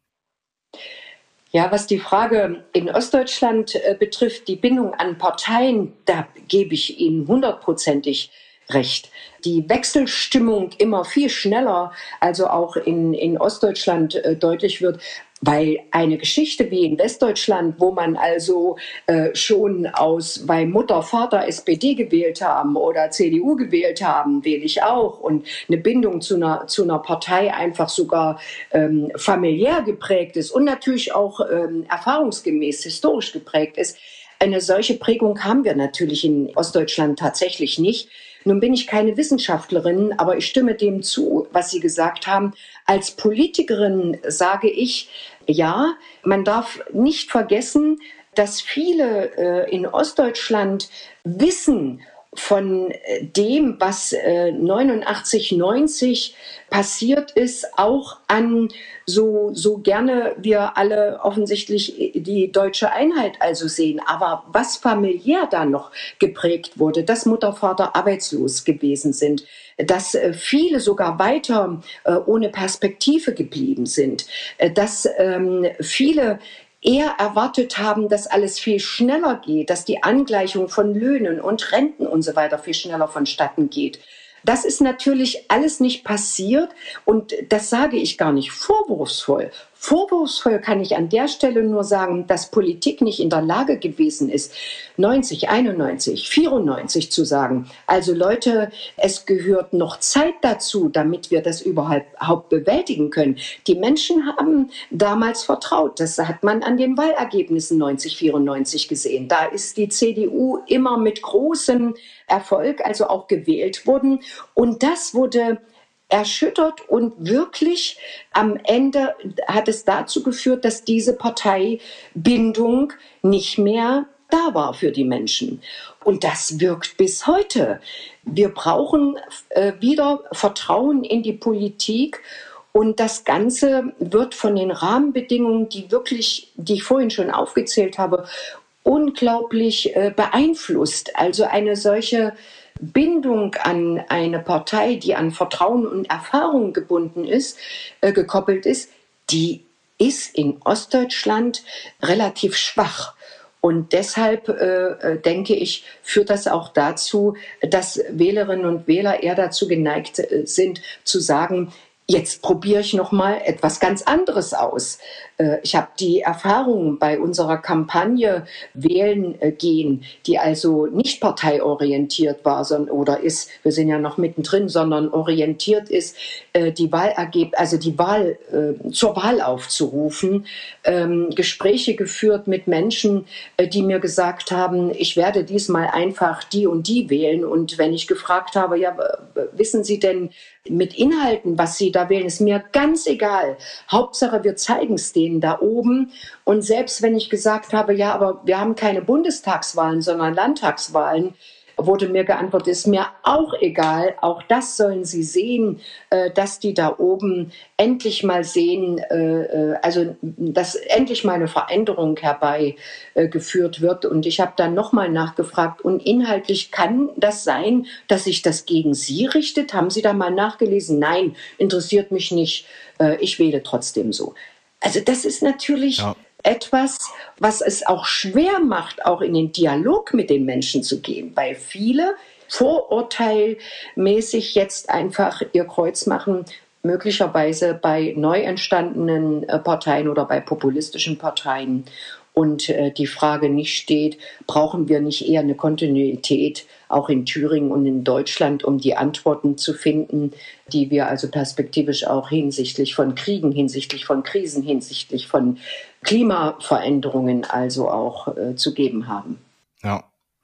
Ja, was die Frage in Ostdeutschland äh, betrifft, die Bindung an Parteien, da gebe ich Ihnen hundertprozentig recht. Die Wechselstimmung immer viel schneller, also auch in, in Ostdeutschland äh, deutlich wird, weil eine Geschichte wie in Westdeutschland, wo man also äh, schon aus, weil Mutter, Vater S P D gewählt haben oder C D U gewählt haben, wähle ich auch, und eine Bindung zu einer, zu einer Partei einfach sogar ähm, familiär geprägt ist und natürlich auch ähm, erfahrungsgemäß historisch geprägt ist. Eine solche Prägung haben wir natürlich in Ostdeutschland tatsächlich nicht. Nun bin ich keine Wissenschaftlerin, aber ich stimme dem zu, was Sie gesagt haben. Als Politikerin sage ich, ja, man darf nicht vergessen, dass viele äh, in Ostdeutschland wissen von dem, was äh, neunundachtzig, neunzig passiert ist, auch an so, so gerne wir alle offensichtlich die deutsche Einheit also sehen. Aber was familiär da noch geprägt wurde, dass Mutter, Vater arbeitslos gewesen sind, dass äh, viele sogar weiter äh, ohne Perspektive geblieben sind, äh, dass ähm, viele eher erwartet haben, dass alles viel schneller geht, dass die Angleichung von Löhnen und Renten und so weiter viel schneller vonstatten geht. Das ist natürlich alles nicht passiert und das sage ich gar nicht vorwurfsvoll. Vorwurfsvoll kann ich an der Stelle nur sagen, dass Politik nicht in der Lage gewesen ist, neunzig, einundneunzig, vierundneunzig zu sagen. Also Leute, es gehört noch Zeit dazu, damit wir das überhaupt bewältigen können. Die Menschen haben damals vertraut. Das hat man an den Wahlergebnissen neunzig, vierundneunzig gesehen. Da ist die C D U immer mit großem Erfolg, also auch gewählt worden. Und das wurde erschüttert und wirklich am Ende hat es dazu geführt, dass diese Parteibindung nicht mehr da war für die Menschen. Und das wirkt bis heute. Wir brauchen äh, wieder Vertrauen in die Politik. Und das Ganze wird von den Rahmenbedingungen, die wirklich, die ich vorhin schon aufgezählt habe, unglaublich äh, beeinflusst. Also eine solche Bindung an eine Partei, die an Vertrauen und Erfahrung gebunden ist, äh, gekoppelt ist, die ist in Ostdeutschland relativ schwach. Und deshalb äh, denke ich, führt das auch dazu, dass Wählerinnen und Wähler eher dazu geneigt äh, sind, zu sagen, jetzt probiere ich noch mal etwas ganz anderes aus. Ich habe die Erfahrung bei unserer Kampagne Wählen gehen, die also nicht parteiorientiert war sondern, oder ist, wir sind ja noch mittendrin, sondern orientiert ist, die Wahlergebnisse, also die Wahl zur Wahl aufzurufen, Gespräche geführt mit Menschen, die mir gesagt haben, ich werde diesmal einfach die und die wählen. Und wenn ich gefragt habe, ja, wissen Sie denn mit Inhalten, was Sie da wählen, ist mir ganz egal. Hauptsache, wir zeigen es denen da oben. Und selbst wenn ich gesagt habe, ja, aber wir haben keine Bundestagswahlen, sondern Landtagswahlen, wurde mir geantwortet, ist mir auch egal, auch das sollen sie sehen, äh, dass die da oben endlich mal sehen, äh, also dass endlich mal eine Veränderung herbeigeführt äh, wird. Und ich habe dann nochmal nachgefragt, und inhaltlich kann das sein, dass sich das gegen Sie richtet? Haben Sie da mal nachgelesen? Nein, interessiert mich nicht, äh, ich wähle trotzdem so. Also das ist natürlich... Ja. Etwas, was es auch schwer macht, auch in den Dialog mit den Menschen zu gehen, weil viele vorurteilmäßig jetzt einfach ihr Kreuz machen, möglicherweise bei neu entstandenen Parteien oder bei populistischen Parteien. Und äh, die Frage nicht steht, brauchen wir nicht eher eine Kontinuität auch in Thüringen und in Deutschland, um die Antworten zu finden, die wir also perspektivisch auch hinsichtlich von Kriegen, hinsichtlich von Krisen, hinsichtlich von Klimaveränderungen also auch äh, zu geben haben. Ja.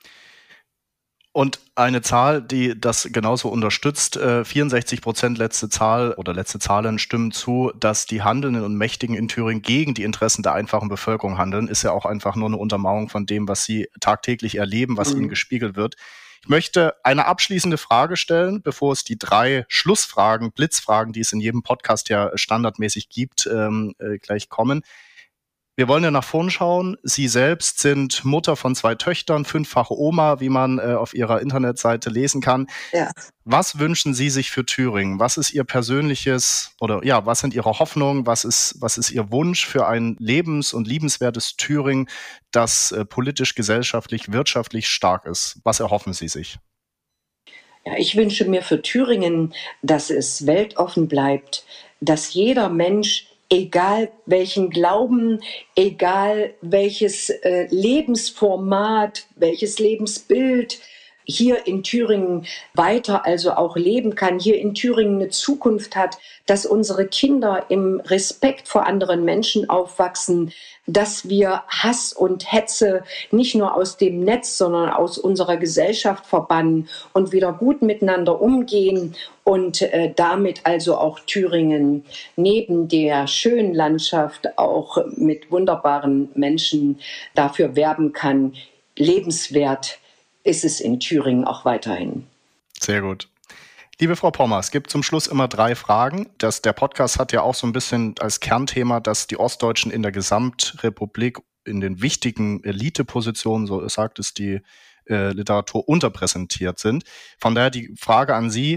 Und eine Zahl, die das genauso unterstützt, äh, vierundsechzig Prozent letzte Zahl oder letzte Zahlen stimmen zu, dass die Handelnden und Mächtigen in Thüringen gegen die Interessen der einfachen Bevölkerung handeln, ist ja auch einfach nur eine Untermauerung von dem, was sie tagtäglich erleben, was mhm. ihnen gespiegelt wird. Ich möchte eine abschließende Frage stellen, bevor es die drei Schlussfragen, Blitzfragen, die es in jedem Podcast ja standardmäßig gibt, ähm, äh, gleich kommen. Wir wollen ja nach vorn schauen. Sie selbst sind Mutter von zwei Töchtern, fünffache Oma, wie man äh, auf Ihrer Internetseite lesen kann. Ja. Was wünschen Sie sich für Thüringen? Was ist Ihr persönliches oder ja, was sind Ihre Hoffnungen? Was ist, was ist Ihr Wunsch für ein lebens- und liebenswertes Thüringen, das äh, politisch, gesellschaftlich, wirtschaftlich stark ist? Was erhoffen Sie sich? Ja, ich wünsche mir für Thüringen, dass es weltoffen bleibt, dass jeder Mensch, egal welchen Glauben, egal welches äh, Lebensformat, welches Lebensbild hier in Thüringen weiter also auch leben kann, hier in Thüringen eine Zukunft hat, dass unsere Kinder im Respekt vor anderen Menschen aufwachsen, dass wir Hass und Hetze nicht nur aus dem Netz, sondern aus unserer Gesellschaft verbannen und wieder gut miteinander umgehen und äh, damit also auch Thüringen neben der schönen Landschaft auch mit wunderbaren Menschen dafür werben kann. Lebenswert ist es in Thüringen auch weiterhin. Sehr gut. Liebe Frau Pommer, es gibt zum Schluss immer drei Fragen. Das, der Podcast hat ja auch so ein bisschen als Kernthema, dass die Ostdeutschen in der Gesamtrepublik in den wichtigen Elitepositionen, so sagt es die äh, Literatur, unterpräsentiert sind. Von daher die Frage an Sie,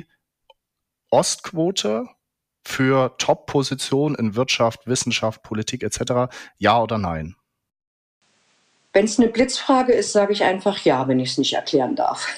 Ostquote für Top-Positionen in Wirtschaft, Wissenschaft, Politik et cetera, ja oder nein? Wenn es eine Blitzfrage ist, sage ich einfach ja, wenn ich es nicht erklären darf.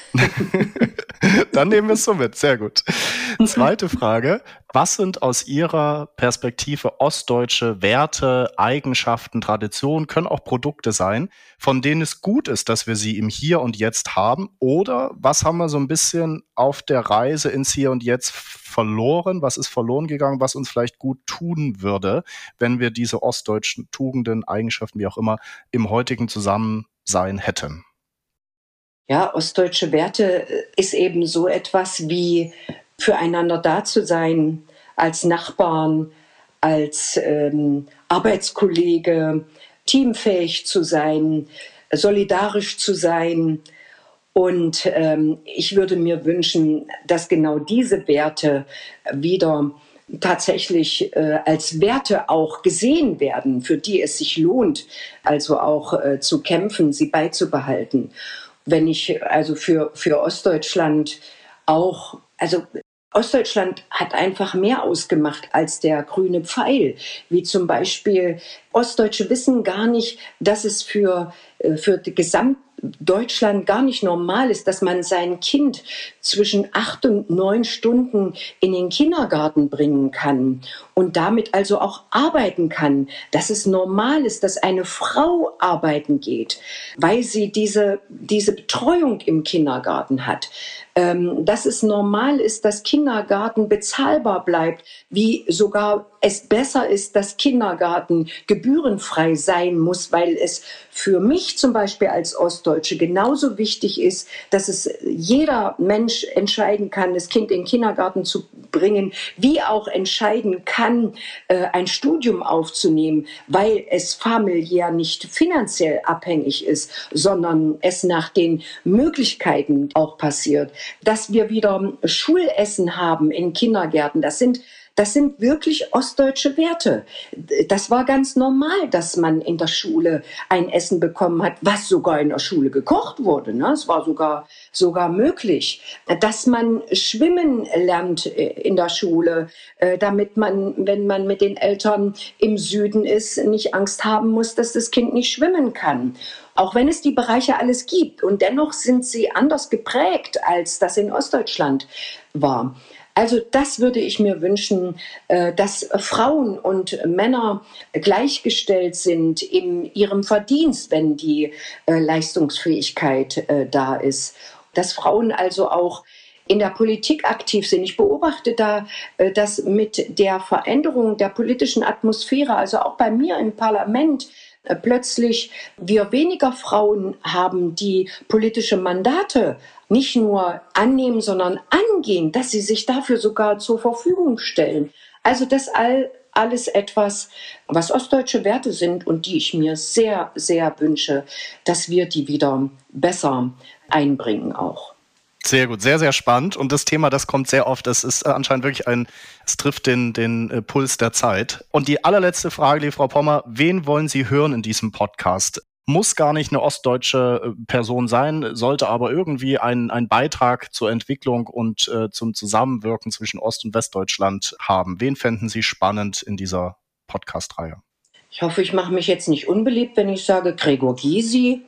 Dann nehmen wir es so mit. Sehr gut. Zweite Frage. Was sind aus Ihrer Perspektive ostdeutsche Werte, Eigenschaften, Traditionen, können auch Produkte sein, von denen es gut ist, dass wir sie im Hier und Jetzt haben? Oder was haben wir so ein bisschen auf der Reise ins Hier und Jetzt verloren? Was ist verloren gegangen, was uns vielleicht gut tun würde, wenn wir diese ostdeutschen Tugenden, Eigenschaften, wie auch immer, im heutigen Zusammensein hätten? Ja, ostdeutsche Werte ist eben so etwas wie füreinander da zu sein, als Nachbarn, als ähm, Arbeitskollege, teamfähig zu sein, solidarisch zu sein. Und ähm, ich würde mir wünschen, dass genau diese Werte wieder tatsächlich äh, als Werte auch gesehen werden, für die es sich lohnt, also auch äh, zu kämpfen, sie beizubehalten. Wenn ich also für, für Ostdeutschland auch, also Ostdeutschland hat einfach mehr ausgemacht als der grüne Pfeil, wie zum Beispiel Ostdeutsche wissen gar nicht, dass es für, für die Gesamtdeutschland gar nicht normal ist, dass man sein Kind zwischen acht und neun Stunden in den Kindergarten bringen kann und damit also auch arbeiten kann, dass es normal ist, dass eine Frau arbeiten geht, weil sie diese, diese Betreuung im Kindergarten hat. Ähm, dass es normal ist, dass Kindergarten bezahlbar bleibt, wie sogar es besser ist, dass Kindergarten gebührenfrei sein muss, weil es für mich zum Beispiel als Ostdeutsche genauso wichtig ist, dass es jeder Mensch entscheiden kann, das Kind in den Kindergarten zu bringen, wie auch entscheiden kann, ein Studium aufzunehmen, weil es familiär nicht finanziell abhängig ist, sondern es nach den Möglichkeiten auch passiert. Dass wir wieder Schulessen haben in Kindergärten, das sind Das sind wirklich ostdeutsche Werte. Das war ganz normal, dass man in der Schule ein Essen bekommen hat, was sogar in der Schule gekocht wurde. Ne? Es war sogar, sogar möglich, dass man schwimmen lernt in der Schule, damit man, wenn man mit den Eltern im Süden ist, nicht Angst haben muss, dass das Kind nicht schwimmen kann. Auch wenn es die Bereiche alles gibt. Und dennoch sind sie anders geprägt, als das in Ostdeutschland war. Also das würde ich mir wünschen, dass Frauen und Männer gleichgestellt sind in ihrem Verdienst, wenn die Leistungsfähigkeit da ist. Dass Frauen also auch in der Politik aktiv sind. Ich beobachte da, dass mit der Veränderung der politischen Atmosphäre, also auch bei mir im Parlament, plötzlich wir weniger Frauen haben, die politische Mandate nicht nur annehmen, sondern angehen, dass sie sich dafür sogar zur Verfügung stellen. Also das all, alles etwas, was ostdeutsche Werte sind und die ich mir sehr, sehr wünsche, dass wir die wieder besser einbringen auch. Sehr gut, sehr, sehr spannend. Und das Thema, das kommt sehr oft, das ist anscheinend wirklich ein, es trifft den, den äh, Puls der Zeit. Und die allerletzte Frage, liebe Frau Pommer, wen wollen Sie hören in diesem Podcast? Muss gar nicht eine ostdeutsche Person sein, sollte aber irgendwie ein, ein Beitrag zur Entwicklung und äh, zum Zusammenwirken zwischen Ost- und Westdeutschland haben. Wen fänden Sie spannend in dieser Podcast-Reihe? Ich hoffe, ich mache mich jetzt nicht unbeliebt, wenn ich sage Gregor Gysi.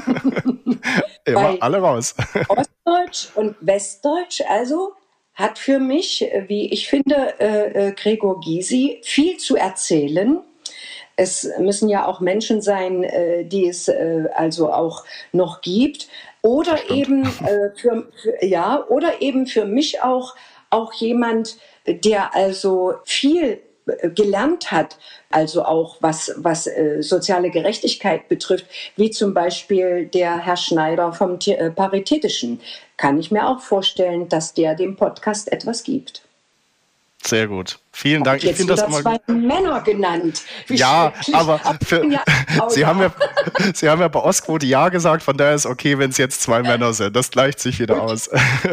Immer alle raus. Ostdeutsch und Westdeutsch, also hat für mich, wie ich finde, äh, Gregor Gysi viel zu erzählen. Es müssen ja auch Menschen sein, äh, die es äh, also auch noch gibt. Oder eben äh, für, für ja, oder eben für mich auch, auch jemand, der also viel gelernt hat, also auch was, was äh, soziale Gerechtigkeit betrifft, wie zum Beispiel der Herr Schneider vom äh, Paritätischen. Kann ich mir auch vorstellen, dass der dem Podcast etwas gibt. Sehr gut. Vielen Dank. Ich finde das immer zwei Männer genannt. Wie ja, aber für, ja, Sie, haben ja, Sie haben ja bei Ostquote Ja gesagt, von daher ist okay, wenn es jetzt zwei Männer sind. Das gleicht sich wieder aus.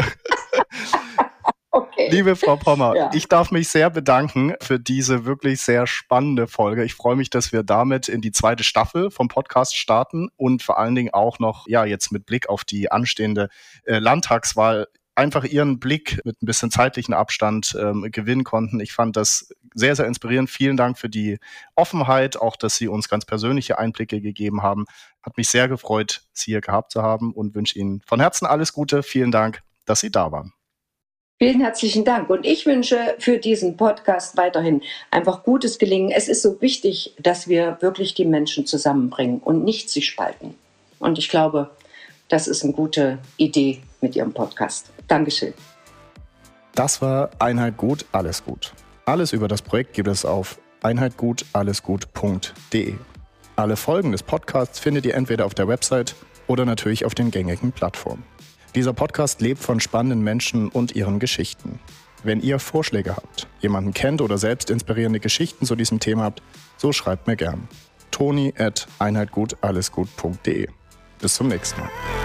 Okay. Liebe Frau Pommer, ja. Ich darf mich sehr bedanken für diese wirklich sehr spannende Folge. Ich freue mich, dass wir damit in die zweite Staffel vom Podcast starten und vor allen Dingen auch noch, ja, jetzt mit Blick auf die anstehende äh, Landtagswahl einfach Ihren Blick mit ein bisschen zeitlichen Abstand ähm, gewinnen konnten. Ich fand das sehr, sehr inspirierend. Vielen Dank für die Offenheit, auch dass Sie uns ganz persönliche Einblicke gegeben haben. Hat mich sehr gefreut, Sie hier gehabt zu haben und wünsche Ihnen von Herzen alles Gute. Vielen Dank, dass Sie da waren. Vielen herzlichen Dank und ich wünsche für diesen Podcast weiterhin einfach gutes Gelingen. Es ist so wichtig, dass wir wirklich die Menschen zusammenbringen und nicht sie spalten. Und ich glaube, das ist eine gute Idee mit Ihrem Podcast. Dankeschön. Das war Einheit gut, alles gut. Alles über das Projekt gibt es auf einheitgutallesgut punkt de. Alle Folgen des Podcasts findet ihr entweder auf der Website oder natürlich auf den gängigen Plattformen. Dieser Podcast lebt von spannenden Menschen und ihren Geschichten. Wenn ihr Vorschläge habt, jemanden kennt oder selbst inspirierende Geschichten zu diesem Thema habt, so schreibt mir gern. toni at einheitgutallesgut punkt de. Bis zum nächsten Mal.